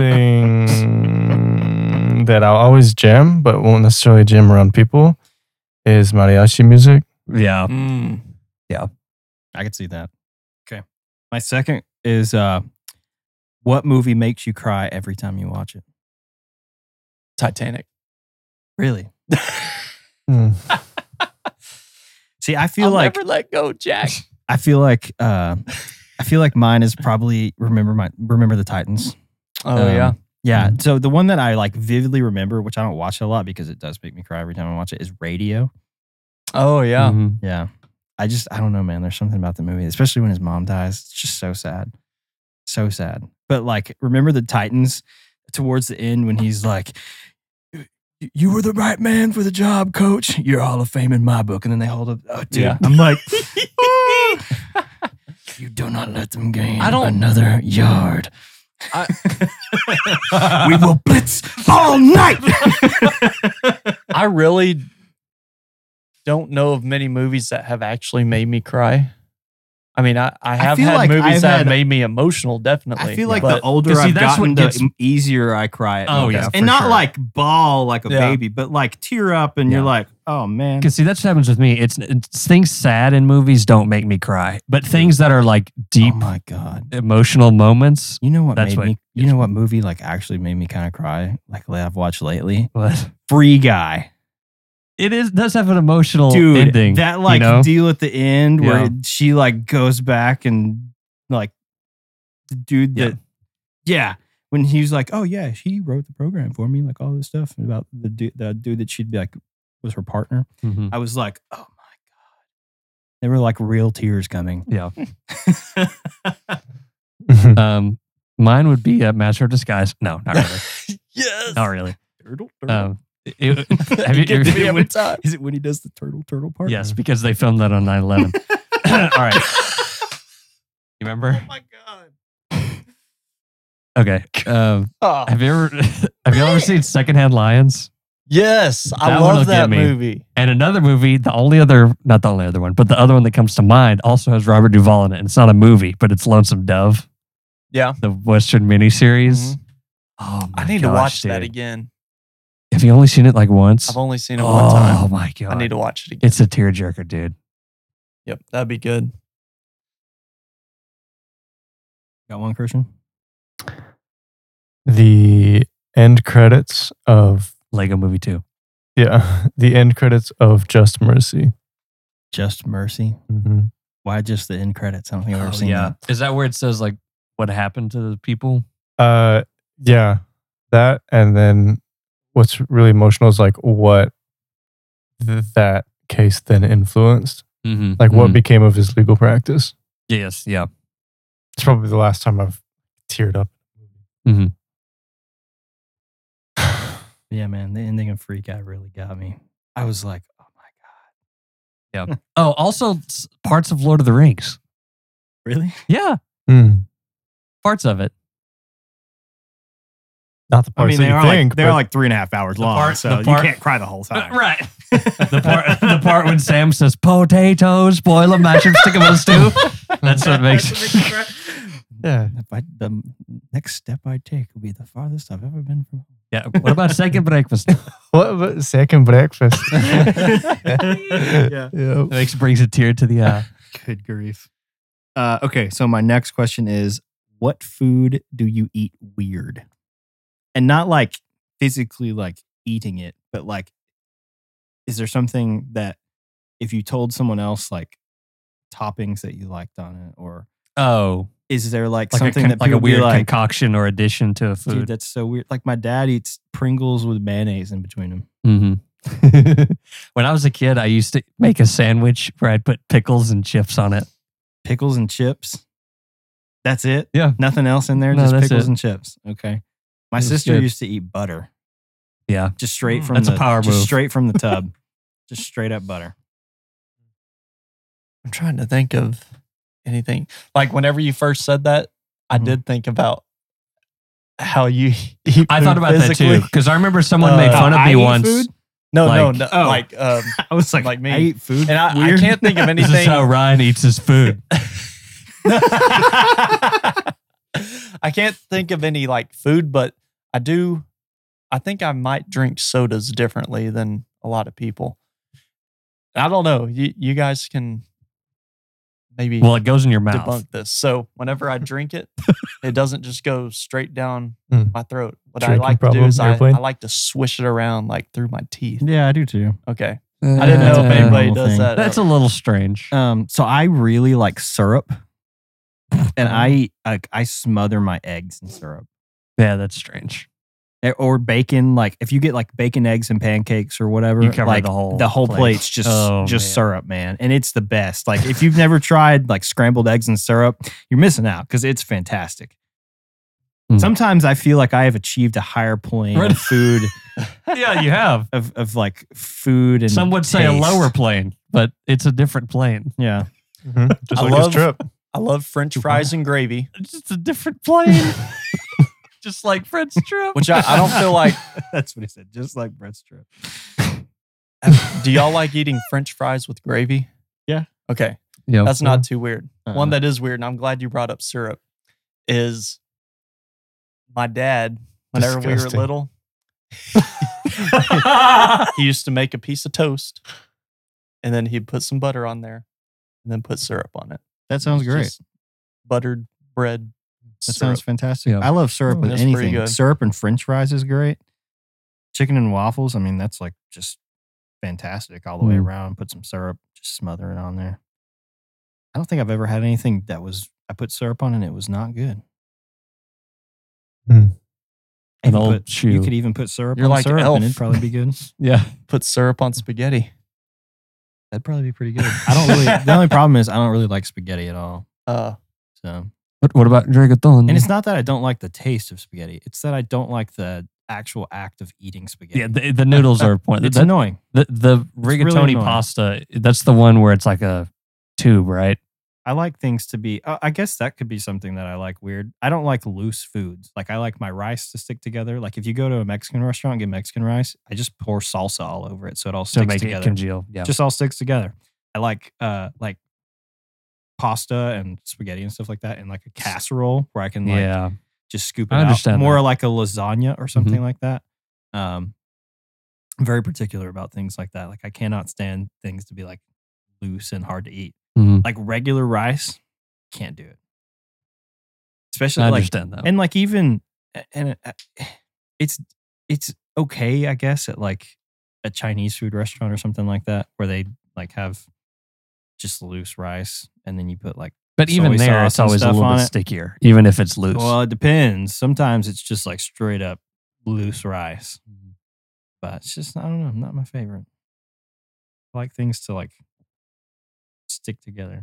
thing that I'll always jam, but won't necessarily jam around people, is mariachi music. yeah. Mm. I could see that. Okay. My second is what movie makes you cry every time you watch it? Titanic. Really? Hmm. See, I feel I'll like never let go, Jack. I feel like mine is probably Remember the Titans. Oh yeah. Yeah. So the one that I like vividly remember, which I don't watch a lot because it does make me cry every time I watch it, is Radio. Oh yeah. Mhm. Yeah. I don't know, man. There's something about the movie, especially when his mom dies. It's just so sad. So sad. But like, Remember the Titans towards the end when he's like, you were the right man for the job, coach. You're Hall of Fame in my book. And then they hold up. Oh, dude. Yeah. I'm like, you do not let them gain I don't- another yard. We will blitz all night. I really don't know of many movies that have actually made me cry. I mean, I have feel had like movies I've that have had- made me emotional, definitely. I feel like but the older 'cause see, I've that's gotten, what the gets- easier I cry. At Oh, movies. yeah, and for not sure. like bawl like a Yeah. baby, but like tear up, and you're Yeah. like, oh man. Because see, that's what happens with me. It's things sad in movies don't make me cry, but things that are like deep Oh my god. emotional moments. You know what That's made what me? You gets know what movie like actually made me kind of cry? Like I've watched lately. But Free Guy, it does have an emotional dude. ending. That like you know? deal at the end where Yeah. she like goes back and like the dude Yeah. that when he's like, oh yeah, he wrote the program for me, like all this stuff about the dude that she'd be like was her partner. Mhm. I was like, oh my god, there were like real tears coming. Yeah. Mine would be a Master of Disguise. No, not really. yes. Not really. Turtle. Have You get to me every time. Is it when he does the turtle part? yes, because they filmed that on 9/11. All right. You remember? Oh my god. Okay. Oh, Have you ever seen Secondhand Lions? yes, I That one will love that get me. movie. And another movie, not the only other one, but the other one that comes to mind also has Robert Duvall in it. And it's not a movie, but it's Lonesome Dove, Yeah. the Western miniseries. Mhm. Oh my I need to gosh, watch that dude. again. Have you only seen it like once? I've only seen it one time. Oh my god. I need to watch it again. It's a tearjerker, dude. Yep, that'd be good. Got one, Christian? The end credits of Lego Movie 2. the end credits of Just Mercy. Just Mercy. Mm-hmm. Why just the end credits? I don't think I've ever seen that. Is that where it says like what happened to the people? Yeah, that, and then what's really emotional is like what that case then influenced, Mm-hmm. like what became of his legal practice. Yes, yeah. It's probably the last time I've teared up. Mm-hmm. Yeah, man, the ending of Free Guy really got me. I was like, oh my god. Oh, also parts of Lord of the Rings. Really? Yeah, Mm. parts of it. Not the I parts mean, that you think. they're but like 3.5 hours long, part- so the you part- can't cry the whole time. Right. the part when Sam says potatoes, boil them, mash them, stick them in a stew. That's what makes me cry. yeah. The next step I take will be the farthest I've ever been from home. Yeah. What about second breakfast? What about second breakfast? Yeah. Yeah. Brings a tear to the eye. Good grief. Okay, so my next question is, what food do you eat weird? And not like physically like eating it, but like, is there something that if you told someone else like toppings that you liked on it, or Oh, is there like like something a, that like a people be weird like, concoction or addition to a dude, food. that's so weird. Like my dad eats Pringles with mayonnaise in between them. Mm-hmm. When I was a kid, I used to make a sandwich where I'd put pickles and chips on it. Pickles and chips. That's it? Yeah. Nothing else in there? No, just that's pickles it. and chips. Okay. My It was sister good. used to eat butter. Yeah. Just straight from That's a the power just move. straight from the tub. Just straight up butter. I'm trying to think of anything. Like whenever you first said that, I Mhm. did think about how you eat. I food thought about that physically. too. Because I remember someone made fun of I me eat once. food? No, Like- no, oh. like I was like, Like me. I eat food. and I Weird. can't think of This is anything. how Ryan eats his food. I can't think of any like food, but I do. I think I might drink sodas differently than a lot of people. I don't know. You guys can maybe Well, it goes in your mouth. debunk this. So whenever I drink it, it doesn't just go straight down Hmm. my throat. What I Drinking like to do problem, is I airplane? like to swish it around like through my teeth. Yeah, I do too. Okay. I didn't know if That's a anybody normal does thing. that. That's a little strange. So I really like syrup. And I smother my eggs in syrup. Yeah, that's strange. Or bacon, like if you get like bacon, eggs, and pancakes or whatever, You cover like the whole plate. plate's just Oh, man. syrup, man, and it's the best. Like if you've never tried like scrambled eggs and syrup, you're missing out because it's fantastic. Mm. Sometimes I feel like I have achieved a higher plane Right. of food, Yeah, you have. of like food and Some would say a taste. lower plane, but it's a different plane. Yeah, Mhm. Just I like love- his trip. I love French fries and gravy, It's just a different plane. Just like Fred's trip. which I don't feel like. that's what he said. Just like Brett's trip. Do y'all like eating French fries with gravy? Yeah. Okay. Yeah. That's not too weird. Uh-uh. One that is weird, and I'm glad you brought up syrup, is my dad, whenever we were Disgusting. little, he used to make a piece of toast and then he'd put some butter on there and then put syrup on it. That sounds It's great. just buttered bread. That syrup. sounds fantastic. Yeah. I love syrup Oh, with that's pretty anything. good. Syrup and French fries is great. Chicken and waffles. I mean, that's like just fantastic all the way Mm. around. Put some syrup, just smother it on there. I don't think I've ever had anything that was I put syrup on and it was not good. Mm. An You old put- shoe. You could even put syrup You're on like syrup Elf. and it'd probably be good. Yeah. Put syrup on spaghetti. That'd probably be pretty good. I don't really. The only problem is I don't really like spaghetti at all. So, What about reggaeton? and it's not that I don't like the taste of spaghetti. It's that I don't like the actual act of eating spaghetti. yeah, the noodles are a point. It's That- annoying. the really rigatoni annoying. pasta, that's the one where it's like a tube, right? I like things to be. I guess that could be something that I like weird. I don't like loose foods. Like I like my rice to stick together. Like if you go to a Mexican restaurant and get Mexican rice, I just pour salsa all over it so it all To sticks make together. it congeal. Yeah. Just all sticks together. I like pasta and spaghetti and stuff like that in like a casserole where I can like yeah. just scoop it I out. understand More that. like a lasagna or something like that. I'm very particular about things like that. Like I cannot stand things to be like loose and hard to eat. Mhm. Like regular rice, can't do it. Especially I like understand that. and like even and it's okay, I guess, at like a Chinese food restaurant or something like that where they like have just loose rice and then you put like But even soy there, sauce it's and always a stuff little on bit it. stickier, even if it's loose. well, it depends. Sometimes it's just like straight up loose rice. But it's just I don't know, not my favorite. I like things to like stick together.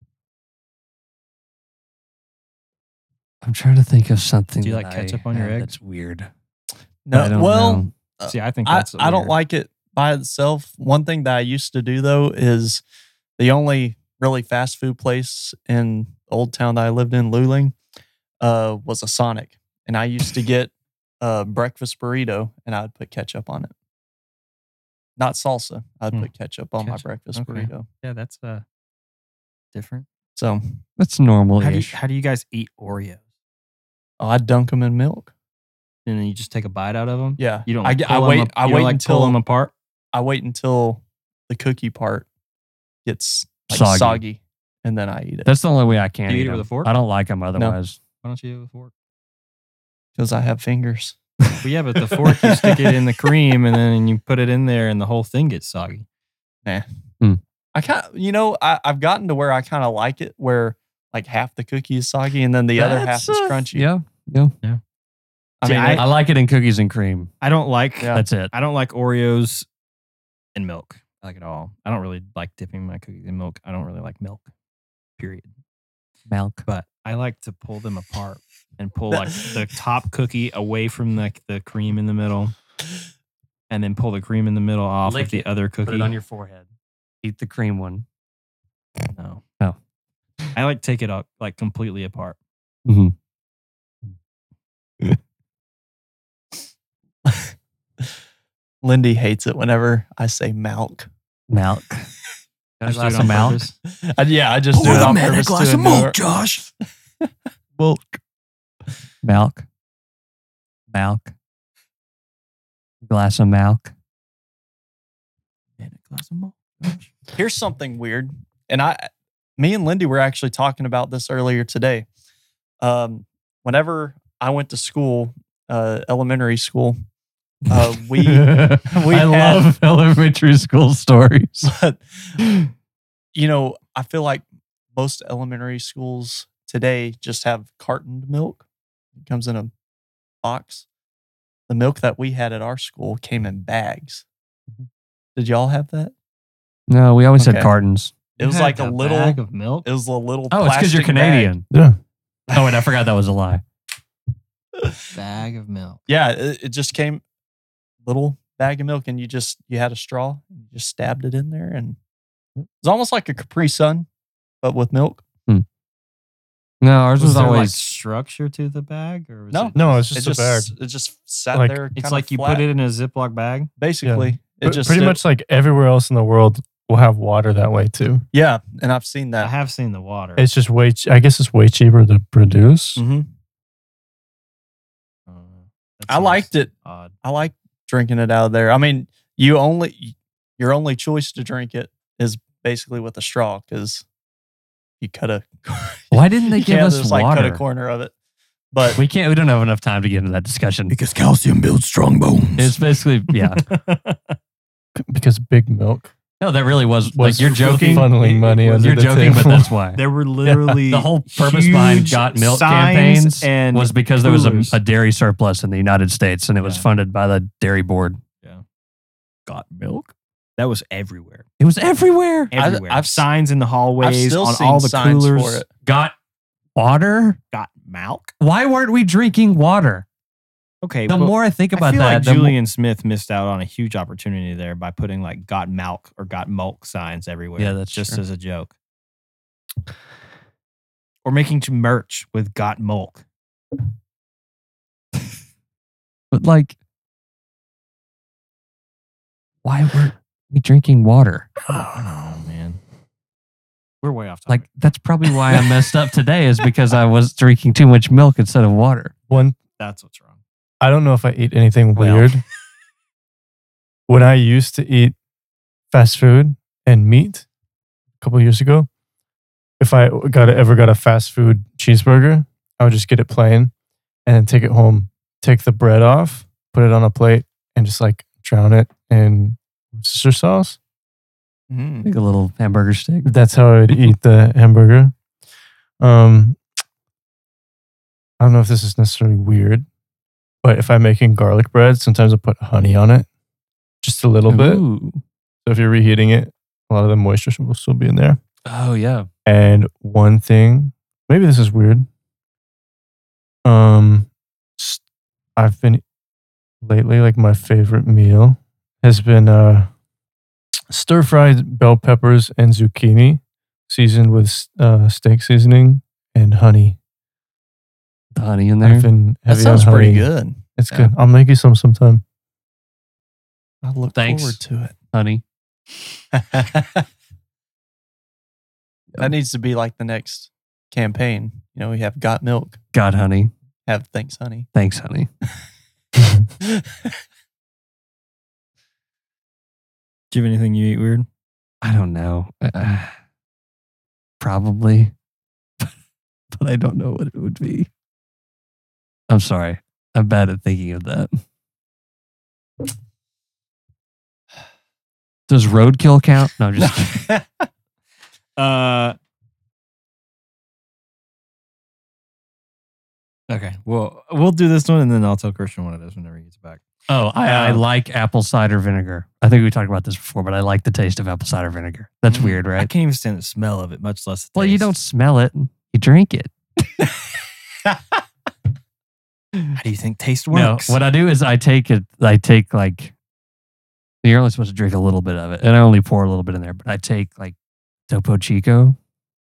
I'm trying to think of something. Do you that like ketchup I on your have eggs? That's weird. No, I don't well, know. See, I think I that's don't weird. like it by itself. One thing that I used to do though is the only really fast food place in Old Town that I lived in, Luling, was a Sonic, and I used to get a breakfast burrito, and I would put ketchup on it. Not salsa. I'd Hmm. put ketchup on my Ketchup, breakfast okay. burrito. Yeah, that's different. So That's normal How do, you, ish. how do you guys eat Oreos? I dunk them in milk. And then you just take a bite out of them? Yeah, You don't I, like get- pull I 'em wait. up- I you don't wait like until pull them apart. I wait until the cookie part gets like, Soggy. soggy, and then I eat it That's the only way I can Do you eat eat it with them. a fork? I don't like them otherwise. Why don't you eat it with a fork? because I have fingers. Well, yeah, but the fork you stick it in the cream and then you put it in there and the whole thing gets soggy. Nah. Hmm. I kind of, I've gotten to where I kind of like it, where like half the cookie is soggy and then the other half is crunchy. Yeah. I See, mean, I- I like it in cookies and cream. I don't like Yeah. That's it. I don't like Oreos and milk. I like it all. I don't really like dipping my cookies in milk. I don't really like milk, period. Milk. But I like to pull them apart and pull like the top cookie away from the cream in the middle, and then pull the cream in the middle off Lick with the it. other cookie. Put it on your forehead. Eat the cream one. No. Oh. I like take it up like completely apart. Mm-hmm. Lindy hates it whenever I say milk. Milk. Got a Just do glass it of on milk? purpose. I just do it on purpose to annoy her. Josh. Milk. Milk. Milk. Glass of milk. And a glass of milk. Josh. Here's something weird, and me and Lindy were actually talking about this earlier today. Whenever I went to school, elementary school, we I had- love elementary school stories. but I feel like most elementary schools today just have cartoned milk. It comes in a box. The milk that we had at our school came in bags. Did y'all have that? No, we always Okay. had cartons. It was like a little bag of milk. It was a little. Oh, it's because you're plastic bag. Canadian. Yeah. Oh, wait, I forgot that was a lie. Bag of milk. Yeah, it just came little bag of milk, and you had a straw, and you just stabbed it in there, and it was almost like a Capri Sun, but with milk. No, ours was there like always. structure to the bag, or was No. it, No, it's It just a bag. It just sat Like- there. it's kinda like you flat. put it in a Ziploc bag. Basically, it just Pretty much like everywhere else in the world will have water that way too. Yeah, and I've seen I that. have seen the water. It's just I guess it's way cheaper to produce. hmm Uh, that I seems liked it. Odd. I like drinking it out of there. I mean, your only choice to drink it is basically with a straw because you cut a. Why didn't they you give can't us just, like cut a water? corner of it. But We don't have enough time to get into that discussion. Because calcium builds strong bones. It's basically, yeah. Because big milk No, that really was like was you're joking. funneling money under You're the joking, but table. that's why. There were literally The whole purpose behind huge Got Milk signs campaigns and was because there was coolers. a dairy surplus in the United States and it was Yeah. funded by the dairy board. Got milk. That was everywhere. It was everywhere. Everywhere. I've signs in the I've hallways still on seen all the signs coolers. for it. Got water? Got milk. Why weren't we drinking water? Okay. The but more I think about I feel that, like the more- Julian Smith missed out on a huge opportunity there by putting like "Got Milk" or "Got Milk" signs everywhere. Yeah, that's just true. as a joke. Or making merch with "Got Milk." but like, why weren't we drinking water? Oh man, we're way off topic. Like, that's probably why I messed up today is because I was drinking too much milk instead of water. One, That's what's wrong. I don't know if I eat anything Well. weird. When I used to eat fast food and meat a couple years ago, if I ever got a fast food cheeseburger, I would just get it plain and then take it home, take the bread off, put it on a plate, and just like drown it in Worcestershire sauce. Mm. Like a little hamburger steak. That's how I would eat the hamburger. I don't know if this is necessarily weird, but if I'm making garlic bread, sometimes I put honey on it, just a little bit. Ooh. So if you're reheating it, a lot of the moisture will still be in there. Oh, yeah. And one thing, maybe this is weird. I've been lately, like my favorite meal has been stir-fried bell peppers and zucchini, seasoned with steak seasoning and honey. The honey in there. I've been That heavy on sounds pretty honey. good. It's Yeah. good. I'll make you some sometime. I look Thanks. forward to Honey. it. That needs to be like the next campaign. You know, we have Got Milk, God, honey. have Thanks Honey. Thanks, honey. Do you have anything you eat weird? I don't know. Probably. But I don't know what it would be. I'm sorry. I'm bad at thinking of that. Does roadkill count? No, just kidding. Okay. Well, we'll do this one, and then I'll tell Christian what it is whenever he gets back. Oh, I like apple cider vinegar. I think we talked about this before, but I like the taste of apple cider vinegar. That's weird, I right? can't even stand the smell of it, much less the Well, you taste. don't smell it. You drink it. How do you think taste No, works? what I do is I take like, you're only supposed to drink a little bit of it, and I only pour a little bit in there, but I take like Topo Chico,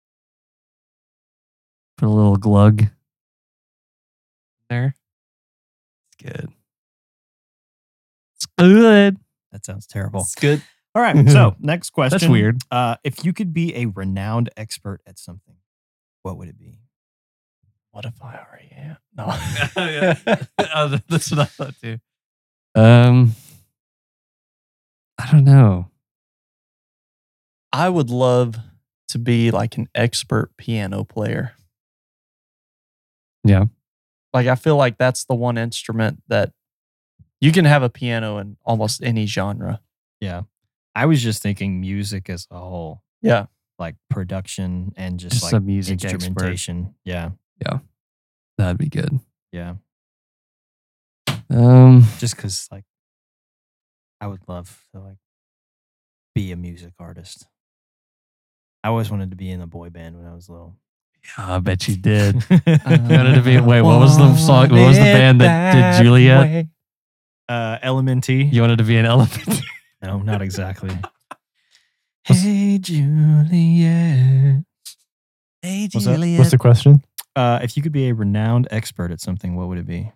put a little glug there. It's good. It's good. That sounds terrible. It's good. All right. So next question. That's weird. If you could be a renowned expert at something, what would it be? What if I already am? No. That's what I thought too. I don't know. I would love to be like an expert piano player. Yeah. Like, I feel like that's the one instrument that you can have a piano in almost any genre. Yeah. I was just thinking music as a whole, Yeah. like production and just Just like a music expert. instrumentation. Yeah. That'd be good. Yeah. Just because like I would love to like be a music artist. I always wanted to be in a boy band when I was little. Yeah, I bet you did. Wanted to be. Wait, what was the song? What was the band that did Juliet? LMNT. You wanted to be an elephant. No, not exactly. Hey Juliet. Hey, What's that? What's the question? If you could be a renowned expert at something, what would it be?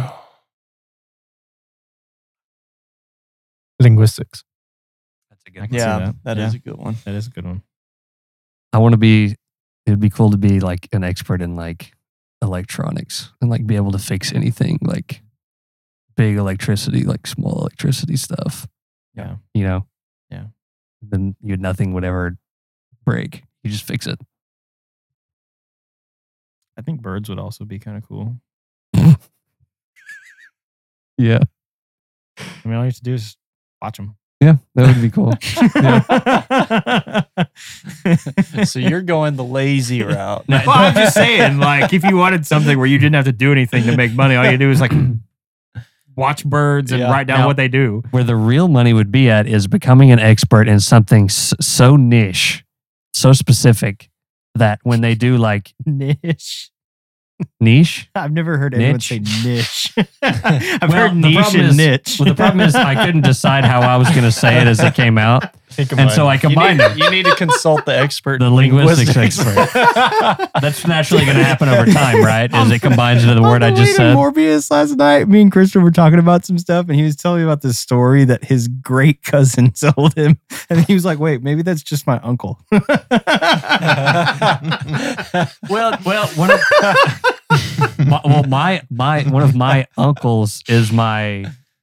Linguistics. That's a I good. can see Yeah, that. that is Yeah. a good one. That is a good one. I want to be. It would be cool to be like an expert in like electronics and like be able to fix anything like big electricity, like small electricity stuff. Yeah. You know. Yeah. Then nothing would ever break. You just fix it. I think birds would also be kind of cool. Yeah. I mean, all you have to do is watch them. Yeah, that would be cool. So you're going the lazy route. Well, I'm just saying, like, if you wanted something where you didn't have to do anything to make money, all you do is like watch birds and Yeah. write down Now- what they do. Where the real money would be at is becoming an expert in something so niche, so specific that when they do like Niche. niche. I've never heard anyone Niche? say niche. I've Well, heard the niche problem and is- niche. Well, the problem is I couldn't decide how I was going to say it as it came out, and so I combined them. You need to consult the expert. The in linguistics expert. That's naturally going to happen over time, right? As it combines into the word I just said. Morbius last night, me and Christopher were talking about some stuff, and he was telling me about this story that his great cousin told him, and he was like, "Wait, maybe that's just my uncle." Well, one of one of my uncles is my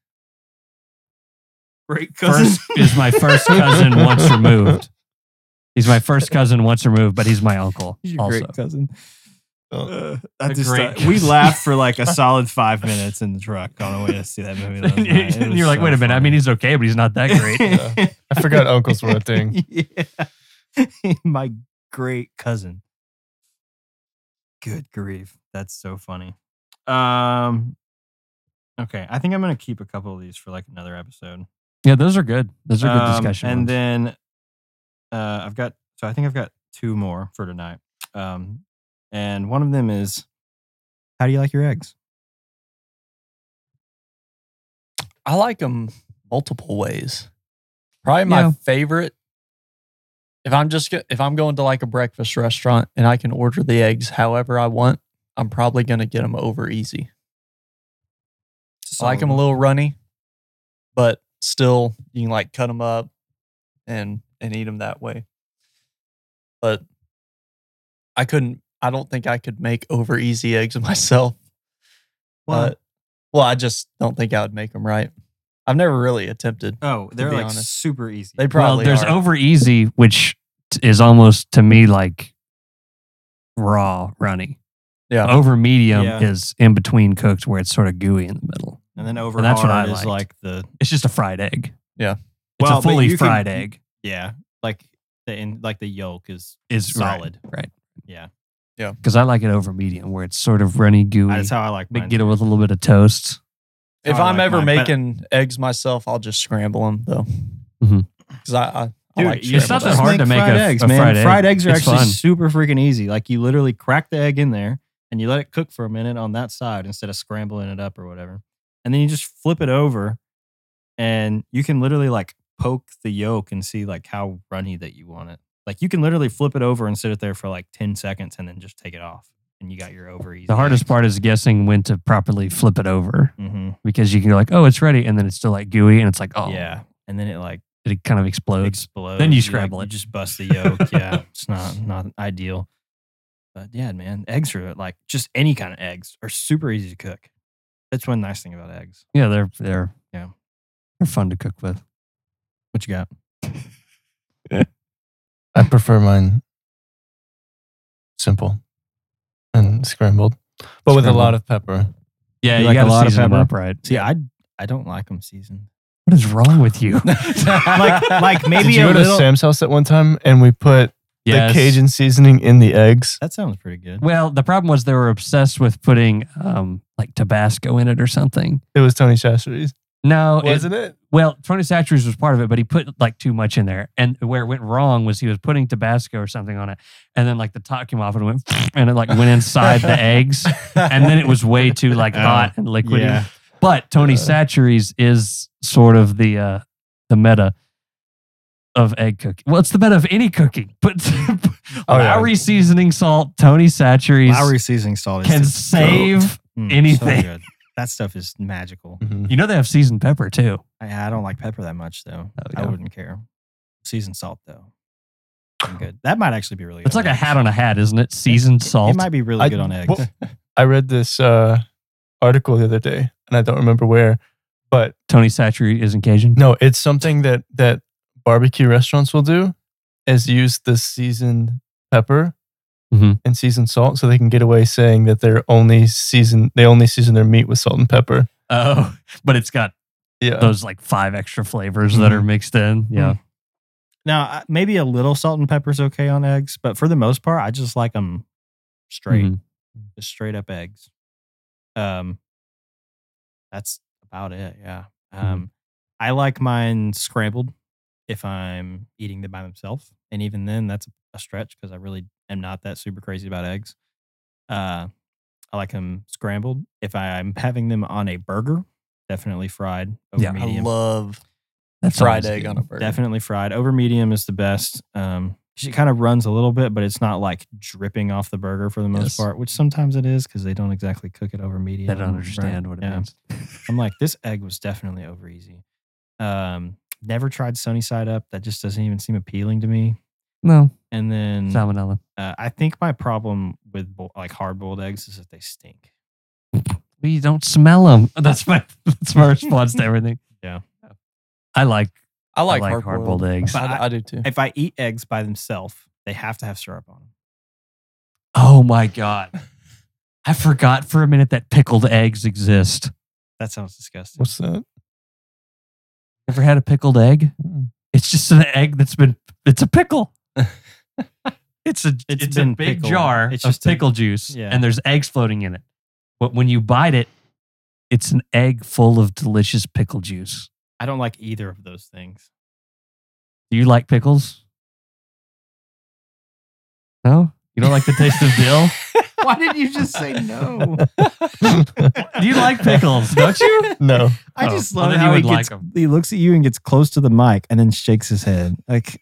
Great cousin. my first cousin once removed. He's my first cousin once removed, but he's my uncle He's your also. great cousin. A great We laughed for like a solid 5 minutes in the truck on the way to see that movie. Last night. It And was you're like, so wait a minute. I funny. mean, he's okay, but he's not that great. I forgot uncles were a thing. Yeah. My great cousin. Good grief. That's so funny. Okay. I think I'm going to keep a couple of these for like another episode. Yeah, those are good. Those are good discussion. And ones. then I think I've got 2 more for tonight. And one of them is, how do you like your eggs? I like them multiple ways. Probably my Yeah. favorite. If I'm going to like a breakfast restaurant and I can order the eggs however I want, I'm probably going to get them over easy. I like them a little runny, but still you can like cut them up and eat them that way. But I don't think I could make over easy eggs myself. Why? Well, I just don't think I would make them right. I've never really attempted. Oh, they're be like honest. super easy. They well, probably there's are. over easy, which is almost to me like raw runny. Yeah. Over medium Yeah. is in between cooked, where it's sort of gooey in the middle. And then over And that's what hard I is liked. like the It's just a fried egg. Yeah. It's Well, a but fully you can- fried egg. yeah, like the yolk is Is solid. Right. Yeah, Because I like it over medium, where it's sort of runny, gooey. that's how I like mine. Get it with a little bit of toast. If how I I'm like ever mine, but- making eggs myself, I'll just scramble them though. Mhm. Because I Dude, like you It's not scrambled that just eggs. hard to make fried a- eggs, a man. fried egg. Fried eggs are It's actually fun. super freaking easy. Like you literally crack the egg in there and you let it cook for a minute on that side instead of scrambling it up or whatever. And then you just flip it over and you can literally like poke the yolk and see like how runny that you want it. Like you can literally flip it over and sit it there for like 10 seconds and then just take it off. And you got your over easy. The hardest part is guessing when to properly flip it over Mm-hmm. because you can go like, oh, it's ready, and then it's still like gooey, and it's like, oh, Yeah. And then it like it kind of explodes. explodes. Then you like, scramble You it. just bust the yolk. Yeah. It's not ideal. But yeah, man, eggs are like just any kind of eggs are super easy to cook. That's one nice thing about eggs. Yeah, they're Yeah. they're fun to cook with. What you got? I prefer mine simple and scrambled, but with a Scrambled. lot of pepper. Yeah, You you, like a got lot to of season them pepper? up right. See, I don't like them seasoned. What is wrong with you? like maybe Did you a go to little. Sam's house at one time and we put Yes. the Cajun seasoning in the eggs? That sounds pretty good. Well, the problem was they were obsessed with putting like Tabasco in it or something. It was Tony Chachere's, No, wasn't it? well, Tony Satchery's was part of it, but he put like too much in there. And where it went wrong was he was putting Tabasco or something on it, and then like the top came off and it went and it like went inside the eggs, and then it was way too like hot and liquidy. Yeah. But Tony Satchery's is sort of the meta of egg cooking. Well, it's the meta of any cooking. But Oh, yeah. Lowry seasoning salt, Tony Satchery's Lowry seasoning salt is can the save. goat. anything. So good. That stuff is magical. Mhm. You know they have seasoned pepper too. I don't like pepper that much though. Oh, I yeah. wouldn't care. Seasoned salt though. I'm good. That might actually be really good. It's like on a eggs. hat on a hat, isn't it? Seasoned salt. It might be really good on eggs. well, I read this article the other day, and I don't remember where, but Tony Satchery isn't Cajun. no, it's something that barbecue restaurants will do, is use the seasoned pepper Mhm. and seasoned salt, so they can get away saying that they only season their meat with salt and pepper. Oh, but it's got Yeah, those like 5 extra flavors that are mixed in. Yeah. Now, maybe a little salt and pepper is okay on eggs, but for the most part, I just like them straight, Mhm. just straight up eggs. That's about it. Yeah. I like mine scrambled if I'm eating them by themselves, and even then, that's a stretch because I really am not that super crazy about eggs. I like them scrambled. If I'm having them on a burger, definitely fried over Yeah, I I medium. love That's fried always egg good. on a burger. Definitely fried. Over medium is the best. It kind of runs a little bit, but it's not like dripping off the burger for the most Yes. part, which sometimes it is because they don't exactly cook it over medium. They don't right? understand what it Yeah. means. I'm like, this egg was definitely over easy. Never tried sunny side up. That just doesn't even seem appealing to me. No, And then salmonella. I think my problem with like hard boiled eggs is that they stink. We don't smell them. That's my response to everything. Yeah. I like I like hard-boiled eggs. But I do too. If I eat eggs by themselves, they have to have syrup on them. Oh my god. I forgot for a minute that pickled eggs exist. That sounds disgusting. what's that? Ever had a pickled egg? Mm. It's just an egg it's a pickle. It's a been big pickled. jar It's of just a- pickle juice yeah. and there's eggs floating in it. But when you bite it, it's an egg full of delicious pickle juice. I don't like either of those things. Do you like pickles? No? You don't like the taste of dill? Why did you just say no? You like pickles, don't you? No, I Oh, just well, love then how you he would like gets. 'em. He looks at you and gets close to the mic and then shakes his head. Like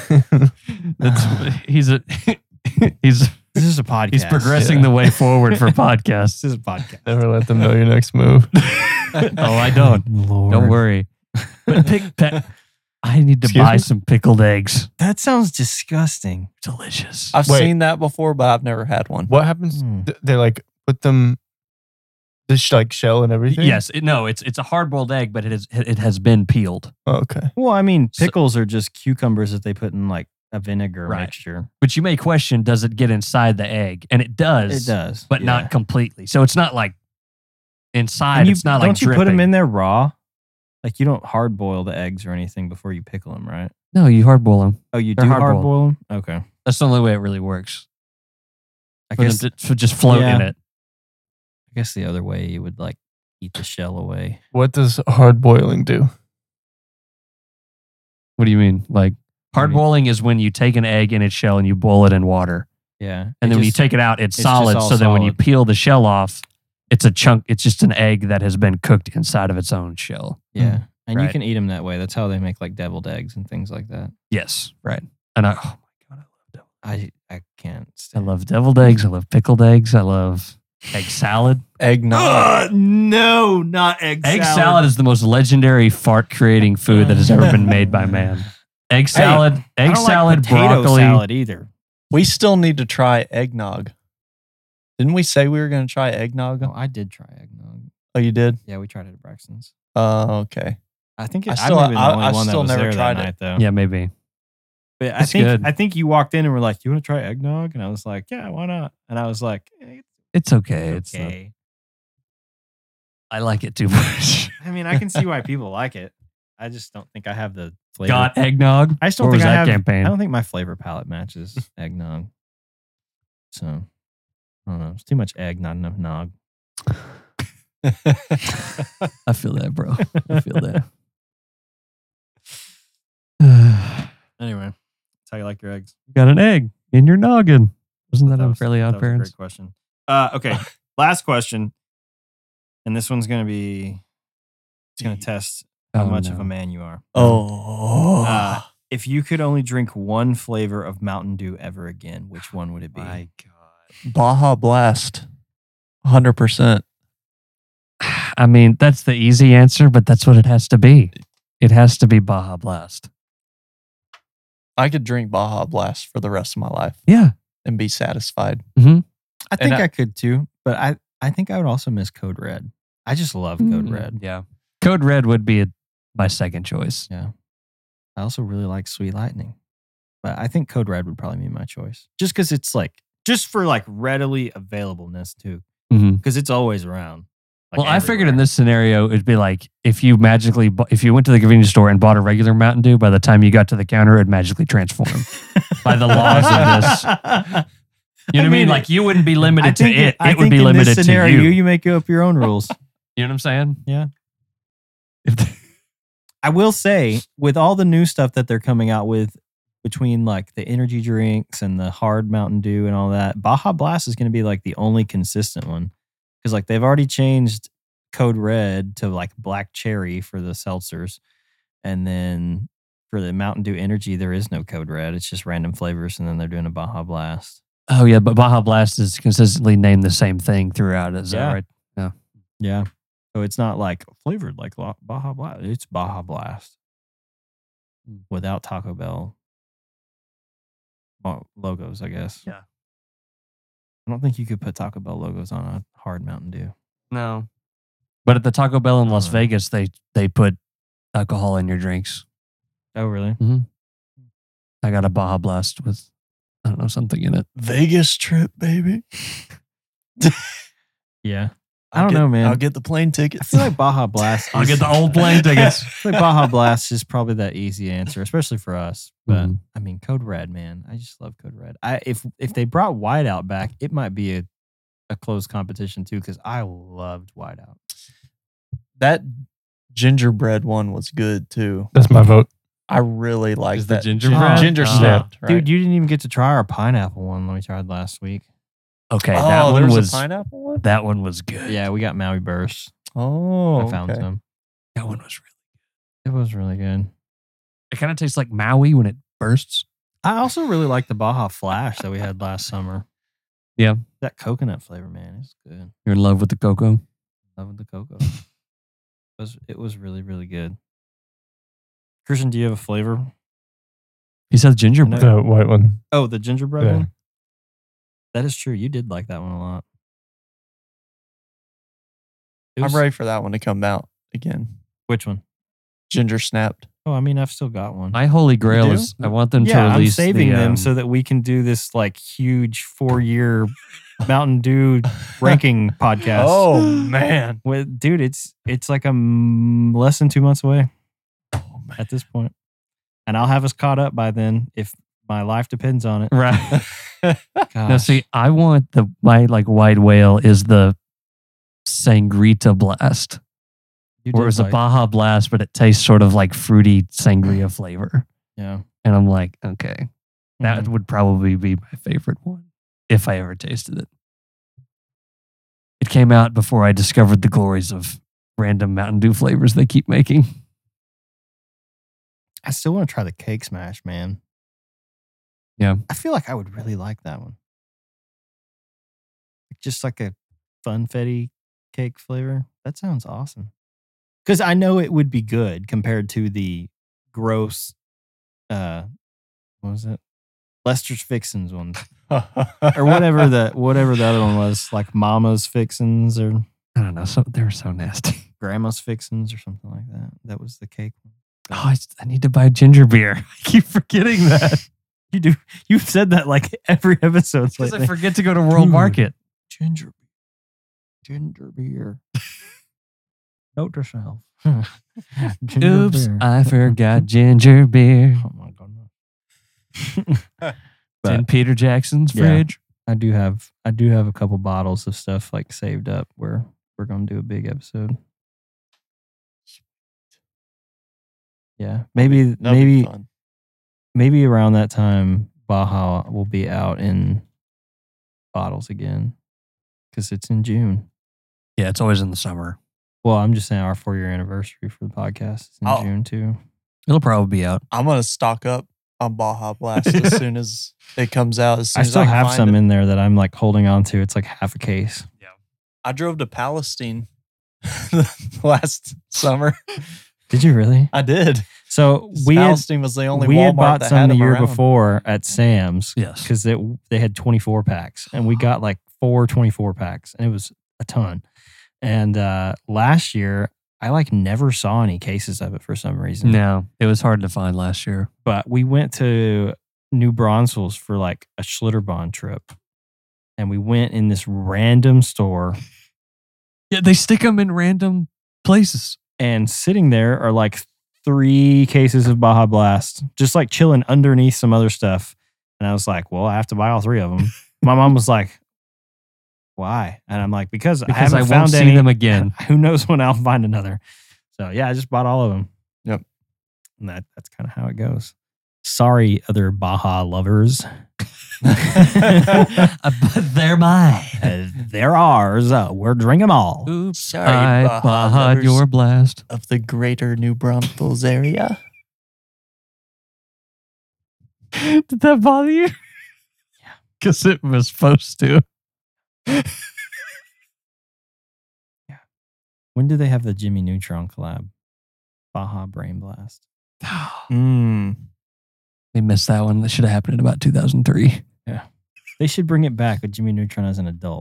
He's this is a podcast. he's progressing the way forward for podcasts. This is a podcast. never let them know your next move. Oh, I don't. Lord. Don't worry. But I need to Excuse buy me? some pickled eggs. That sounds disgusting. Delicious. I've Wait. seen that before, but I've never had one. What happens? Mm. They like put them, this like shell and everything. Yes, it's a hard boiled egg, but it has been peeled. Oh, okay. Well, I mean, So- pickles are just cucumbers that they put in like a vinegar Right. mixture. But you may question, does it get inside the egg? And it does. It does, but yeah. not completely. So it's not like inside. And you, it's not don't like you dripping. put them in there raw? Like you don't hard boil the eggs or anything before you pickle them, right? No, you hard boil them. Oh, you They're do hard hard boiled. boil them? Okay. That's the only way it really works. I For guess them to just float in Yeah. it. I guess the other way you would like eat the shell away. What does hard boiling do? What do you mean? Like hard mean- boiling is when you take an egg in its shell and you boil it in water. Yeah. And then when you take it out, it's just solid. all So then when you solid. peel the shell off, it's a chunk. It's just an egg that has been cooked inside of its own shell. Yeah. And you Right. can eat them that way. That's how they make like deviled eggs and things like that. Yes, right. And oh my god, I love deviled. I can't I stand love deviled eggs. I love pickled eggs. I love egg salad. Eggnog. no, not egg Egg salad is the most legendary fart creating food that has ever been made by man. Egg salad, I egg don't salad, like potato broccoli. salad either. We still need to try eggnog. Didn't we say we were going to try eggnog? No, I did try eggnog. Oh, you did? Yeah, we tried it at Braxton's. Oh, okay. I think I I still- may have been the only I one that still was never there that tried it. night, though. Yeah, maybe. But It's good. I think you walked in and were like, "You want to try eggnog?" And I was like, "Yeah, why not?" And I was like, It's okay. "It's It's okay." I like it too much. I mean, I can see why people like it. I just don't think I have the flavor. Got eggnog. I just don't Where think was I that have. campaign? I don't think my flavor palette matches eggnog. So I don't know. It's too much egg, not enough nog. I feel that, bro. I feel that. Anyway, that's how you like your eggs. Got an egg in your noggin. Wasn't that, was- Fairly that Odd was a Parents? great question. Okay, last question, and this one's gonna be. It's gonna test how Oh, much no. of a man you are. Oh. If you could only drink one flavor of Mountain Dew ever again, which one would it be? My God. Baja Blast. 100%. I mean, that's the easy answer, but that's what it has to be. It has to be Baja Blast. I could drink Baja Blast for the rest of my life Yeah. and be satisfied. I think I- I could too, but I think I would also miss Code Red. I just love Code Red. Yeah. Code Red would be my second choice. Yeah. I also really like Sweet Lightning, but I think Code Red would probably be my choice, just because it's like just for like readily availableness too, Mhm. because it's always around. Like, Well, I figured in everywhere. this scenario, it'd be like if you magically, if you went to the convenience store and bought a regular Mountain Dew, by the time you got to the counter, it'd magically transform. by the laws of this. You know what I mean? Like you wouldn't be limited to it. I It would think be in limited this scenario, to you. you make up your own rules. You know what I'm saying? Yeah. If I will say, with all the new stuff that they're coming out with, between like the energy drinks and the hard Mountain Dew and all that, Baja Blast is going to be like the only consistent one, because like they've already changed Code Red to like black cherry for the seltzers, and then for the Mountain Dew Energy, there is no Code Red. It's just random flavors, and then they're doing a Baja Blast. Oh yeah, but Baja Blast is consistently named the same thing throughout. Is Yeah. that right? Yeah. So it's not like flavored like Baja Blast. It's Baja Blast without Taco Bell logos, I guess. Yeah. I don't think you could put Taco Bell logos on a hard Mountain Dew. No. But at the Taco Bell in Las Uh. Vegas, they put alcohol in your drinks. Oh, really? I got a Baja Blast with I don't know something in it. Vegas trip, baby. Yeah. I don't know, man. I'll get the plane I tickets. feel like Baja Blast. I'll is- get the old plane tickets. I feel like Baja Blast is probably that easy answer, especially for us. But Mhm. I mean, Code Red, man. I just love Code Red. If they brought Whiteout back, it might be a close competition too, because I loved Whiteout. That gingerbread one was good too. That's my vote. I really like Is the that. gingerbread? Ginger Uh-huh. snapped, right? Dude, you didn't even get to try our pineapple one that we tried last week. Okay, oh, that one there's was a pineapple one. that one was good. Yeah, we got Maui Burst. Oh, I found okay. some. That one was really It was really good. it kind of tastes like Maui when it bursts. I also really like the Baja Flash that we had last summer. Yeah. That coconut flavor, man, it's good. You're in love with the cocoa. Loving the cocoa. It was really, really good. Christian, do you have a flavor? He says gingerbread. The white one. Oh, the gingerbread Yeah. one? That is true. You did like that one a lot. It was- I'm ready for that one to come out again. Which one? Ginger snapped. Oh, I mean, I've still got one. My holy grail do? is I want them to Yeah, I'm release saving the, them so that we can do this like huge 4-year Mountain Dew ranking podcast. Oh man. With, dude, it's like less than 2 months away Oh man. at this point, and I'll have us caught up by then if my life depends on it. right. Now Gosh. see, I want my like white whale is the Sangrita Blast. You Or it did was a like- Baja Blast, but it tastes sort of like fruity sangria flavor. Yeah. And I'm like, okay, that Mhm. would probably be my favorite one if I ever tasted it. It came out before I discovered the glories of random Mountain Dew flavors they keep making. I still want to try the Cake Smash, man. Yeah. I feel like I would really like that one. Just like a funfetti cake flavor. That sounds awesome. Because I know it would be good compared to the gross, what was it? Lester's Fixins one. Or whatever the other one was, like Mama's Fixins or I don't know. They were so nasty. Grandma's Fixins or something like that. That was the cake one. Oh, I need to buy ginger beer. I keep forgetting that. You do. You've said that like every episode Because I lately. forget to go to World Dude. Market. Ginger beer. Note to self. Ginger Oops, beer. I forgot ginger beer. Oh my goodness. It's But- in Peter Jackson's Yeah. fridge. I do have a couple bottles of stuff like saved up where we're gonna do a big episode. Yeah, maybe That'd be fun. maybe around that time Baja will be out in bottles again because it's in June. Yeah, it's always in the summer. Well, I'm just saying our 4-year anniversary for the podcast is in Oh. June too. It'll probably be out. I'm gonna stock up on Baja Blast as soon as it comes out. As soon I as still can have find some it. in there that I'm like holding on to. It's like half a case. I drove to Palestine last summer. Did you really? I did. So we had Palestine was the only we Walmart had bought that some had the them year around. before at Sam's Yes. because they had 24 packs and we got like 4 24 packs and it was a ton. And last year I like never saw any cases of it for some reason. No, it was hard to find last year. But we went to New Braunfels for like a Schlitterbahn trip. And we went in this random store Yeah, they stick them in random places. and sitting there are like 3 cases of Baja Blast, just like chilling underneath some other stuff. And I was like, well, I have to buy all 3 of them. My mom was like, why? And I'm like, because I Because haven't I won't found see any. them again. Who knows when I'll find another. So yeah, I just bought all of them. Yep. And that's kind of how it goes. Sorry, other Baja lovers. But they're mine. They're ours. We're drinking them all. Oops, Sorry, I Baja Baja lovers. your blast. Of the greater New Braunfels area. Did that bother you? Yeah. Because it was supposed to. When do they have the Jimmy Neutron collab? Baja Brain Blast. Mm. They missed that one. That should have happened in about 2003. They should bring it back with Jimmy Neutron as an adult.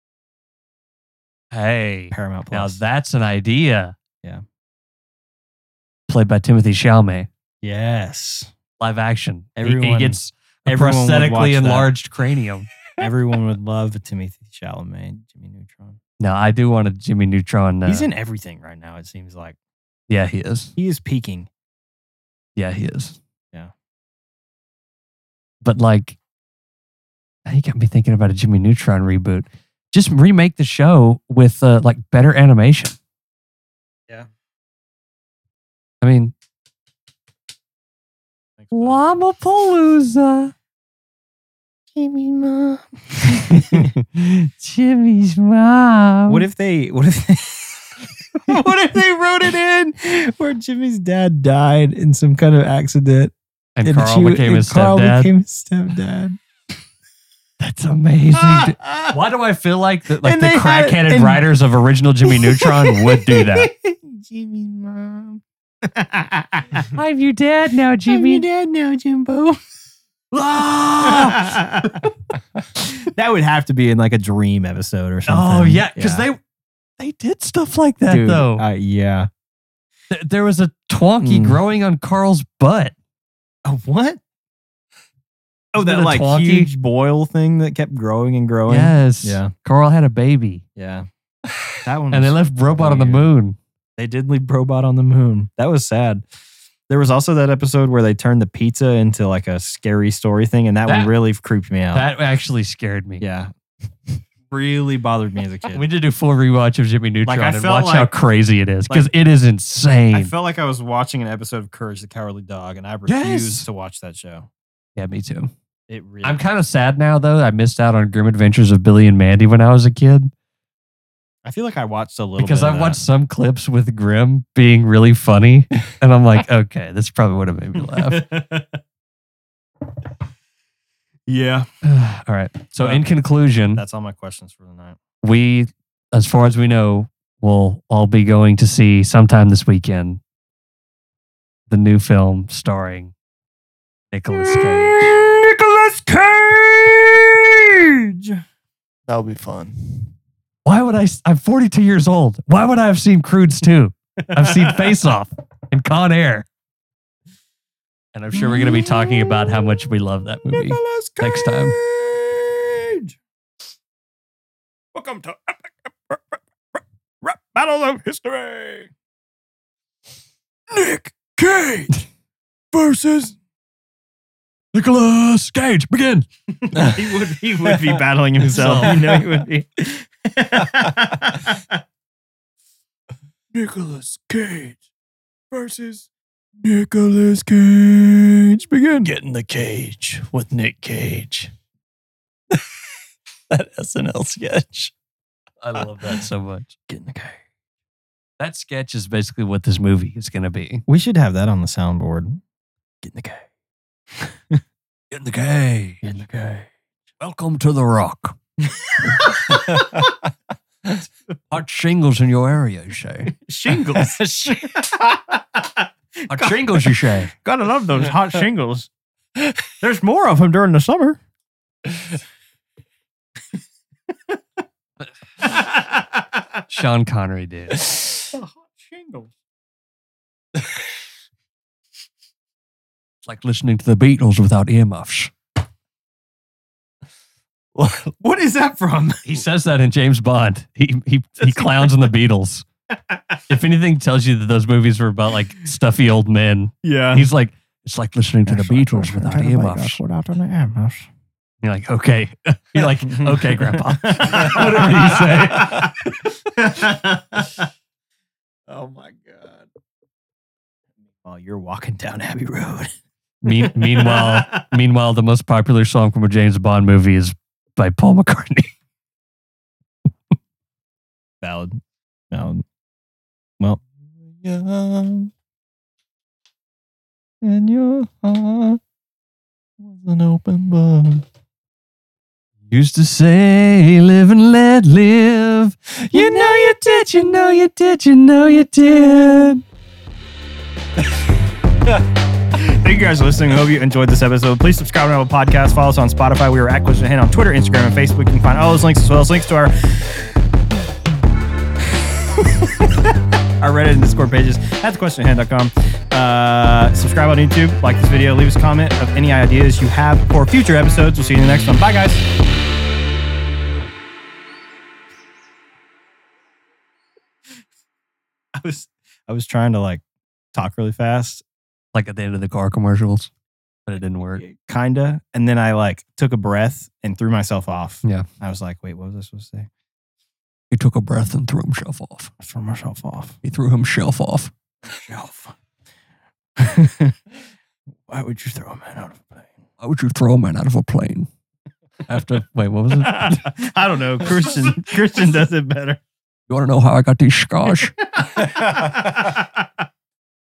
Hey, Paramount now Plus. that's an idea. Yeah. Played by Timothy Chalamet. Yes. Live action. He Everyone- gets a everyone would watch prosthetically that. enlarged cranium. Everyone would love Timothy Chalamet, Jimmy Neutron. No, I do want a Jimmy Neutron. He's in everything right now, it seems like. Yeah, he is. He is peaking. Yeah, he is. Yeah. But like, now you got me thinking about a Jimmy Neutron reboot. Just remake the show with like better animation. Yeah. I mean, Llama-palooza. Jimmy Mom. Jimmy's mom. What if they what if they wrote it in where Jimmy's dad died in some kind of accident and Carl became his Carl stepdad? became his stepdad. That's amazing. Why do I feel like the And they had- crackheaded and- writers of original Jimmy Neutron would do that? Jimmy's mom. I'm your dad now, I'm your dad now, Jimbo. Ah! That would have to be in like a Dream episode or something. Oh yeah, because they did stuff like that Dude, though. yeah. There was a Twonky Mm. growing on Carl's butt. Oh, what? Oh, Isn't it that a like Twonky? huge boil thing that kept growing and growing. Yes. Yeah. Carl had a baby, Yeah. That one. and they was left Robot on the weird. moon. They did leave Probot on the moon. That was sad. There was also that episode where they turned the pizza into like a scary story thing, and that one That- really creeped me out. That actually scared me. Yeah. really bothered me as a kid. We need to do full rewatch of Jimmy Neutron I and felt watch how like- crazy it is because like- it is insane. I felt like I was watching an episode of Courage the Cowardly Dog, and I refused to watch that show. Yeah, me too. It really. I'm kind of sad now though. I missed out on Grim Adventures of Billy and Mandy when I was a kid I feel like I watched a little because bit I've of watched some clips with Grim being really funny, and I'm like, okay, this probably would have made me laugh. that. Yeah, All right. So Well, in conclusion, that's all my questions for the night. we, as far as we know, will all be going to see sometime this weekend the new film starring Nicolas Cage. Nicolas Cage. That'll be fun. Why would I'm 42 years old. Why would I have seen Crudes 2? I've seen Face Off and Con Air. And I'm sure we're going to be talking about how much we love that movie. Nicolas Cage. next time. Welcome to Rap Battle of History. Nick Cage versus. Nicolas Cage, begin. he would be battling himself. You know he would be. Nicolas Cage versus Nicolas Cage. Begin. Get in the cage with Nick Cage. That SNL sketch. I love that so much. Get in the cage. That sketch is basically what this movie is going to be. We should have that on the soundboard. Get in the cage. In the cage. Get in the cage. Welcome to the Rock. Hot shingles in your area, you say. Shingles. Hot shingles, you say. Gotta love those hot shingles. There's more of them during the summer. Sean Connery did. Hot shingles. It's like listening to the Beatles without earmuffs. What is that from? He says that in James Bond. He clowns on the Beatles. If anything tells you that those movies were about like stuffy old men, Yeah. he's like, it's like listening to the Beatles without earmuffs. Without an earmuffs. You're like, okay. You're like, okay, Grandpa. Whatever you say. Oh my God. While you're walking down Abbey Road. Meanwhile, the most popular song from a James Bond movie is by Paul McCartney. Valid. Well, Young, and your heart was an open book. Used to say, live and let live. You know you did, you know you did, you know you did. thank you guys for listening. I hope you enjoyed this episode. Please subscribe to our podcast. Follow us on Spotify. We are at Question Hand on Twitter, Instagram, and Facebook. You can find all those links as well as links to our Reddit and Discord pages at thequestionhand.com. Subscribe on YouTube, like this video, leave us a comment of any ideas you have for future episodes. We'll see you in the next one. Bye, guys. I was trying to like talk really fast, Like at the end of the car commercials, but it didn't work. kinda, and then I like took a breath and threw myself off. Yeah. I was like, wait, what was I supposed to say? He took a breath and threw himself off. I threw myself off. He threw himself off. Shelf. Why would you throw a man out of a plane? Why would you throw a man out of a plane? After, wait, what was it? I don't know. Christian does it better. You want to know how I got these scars?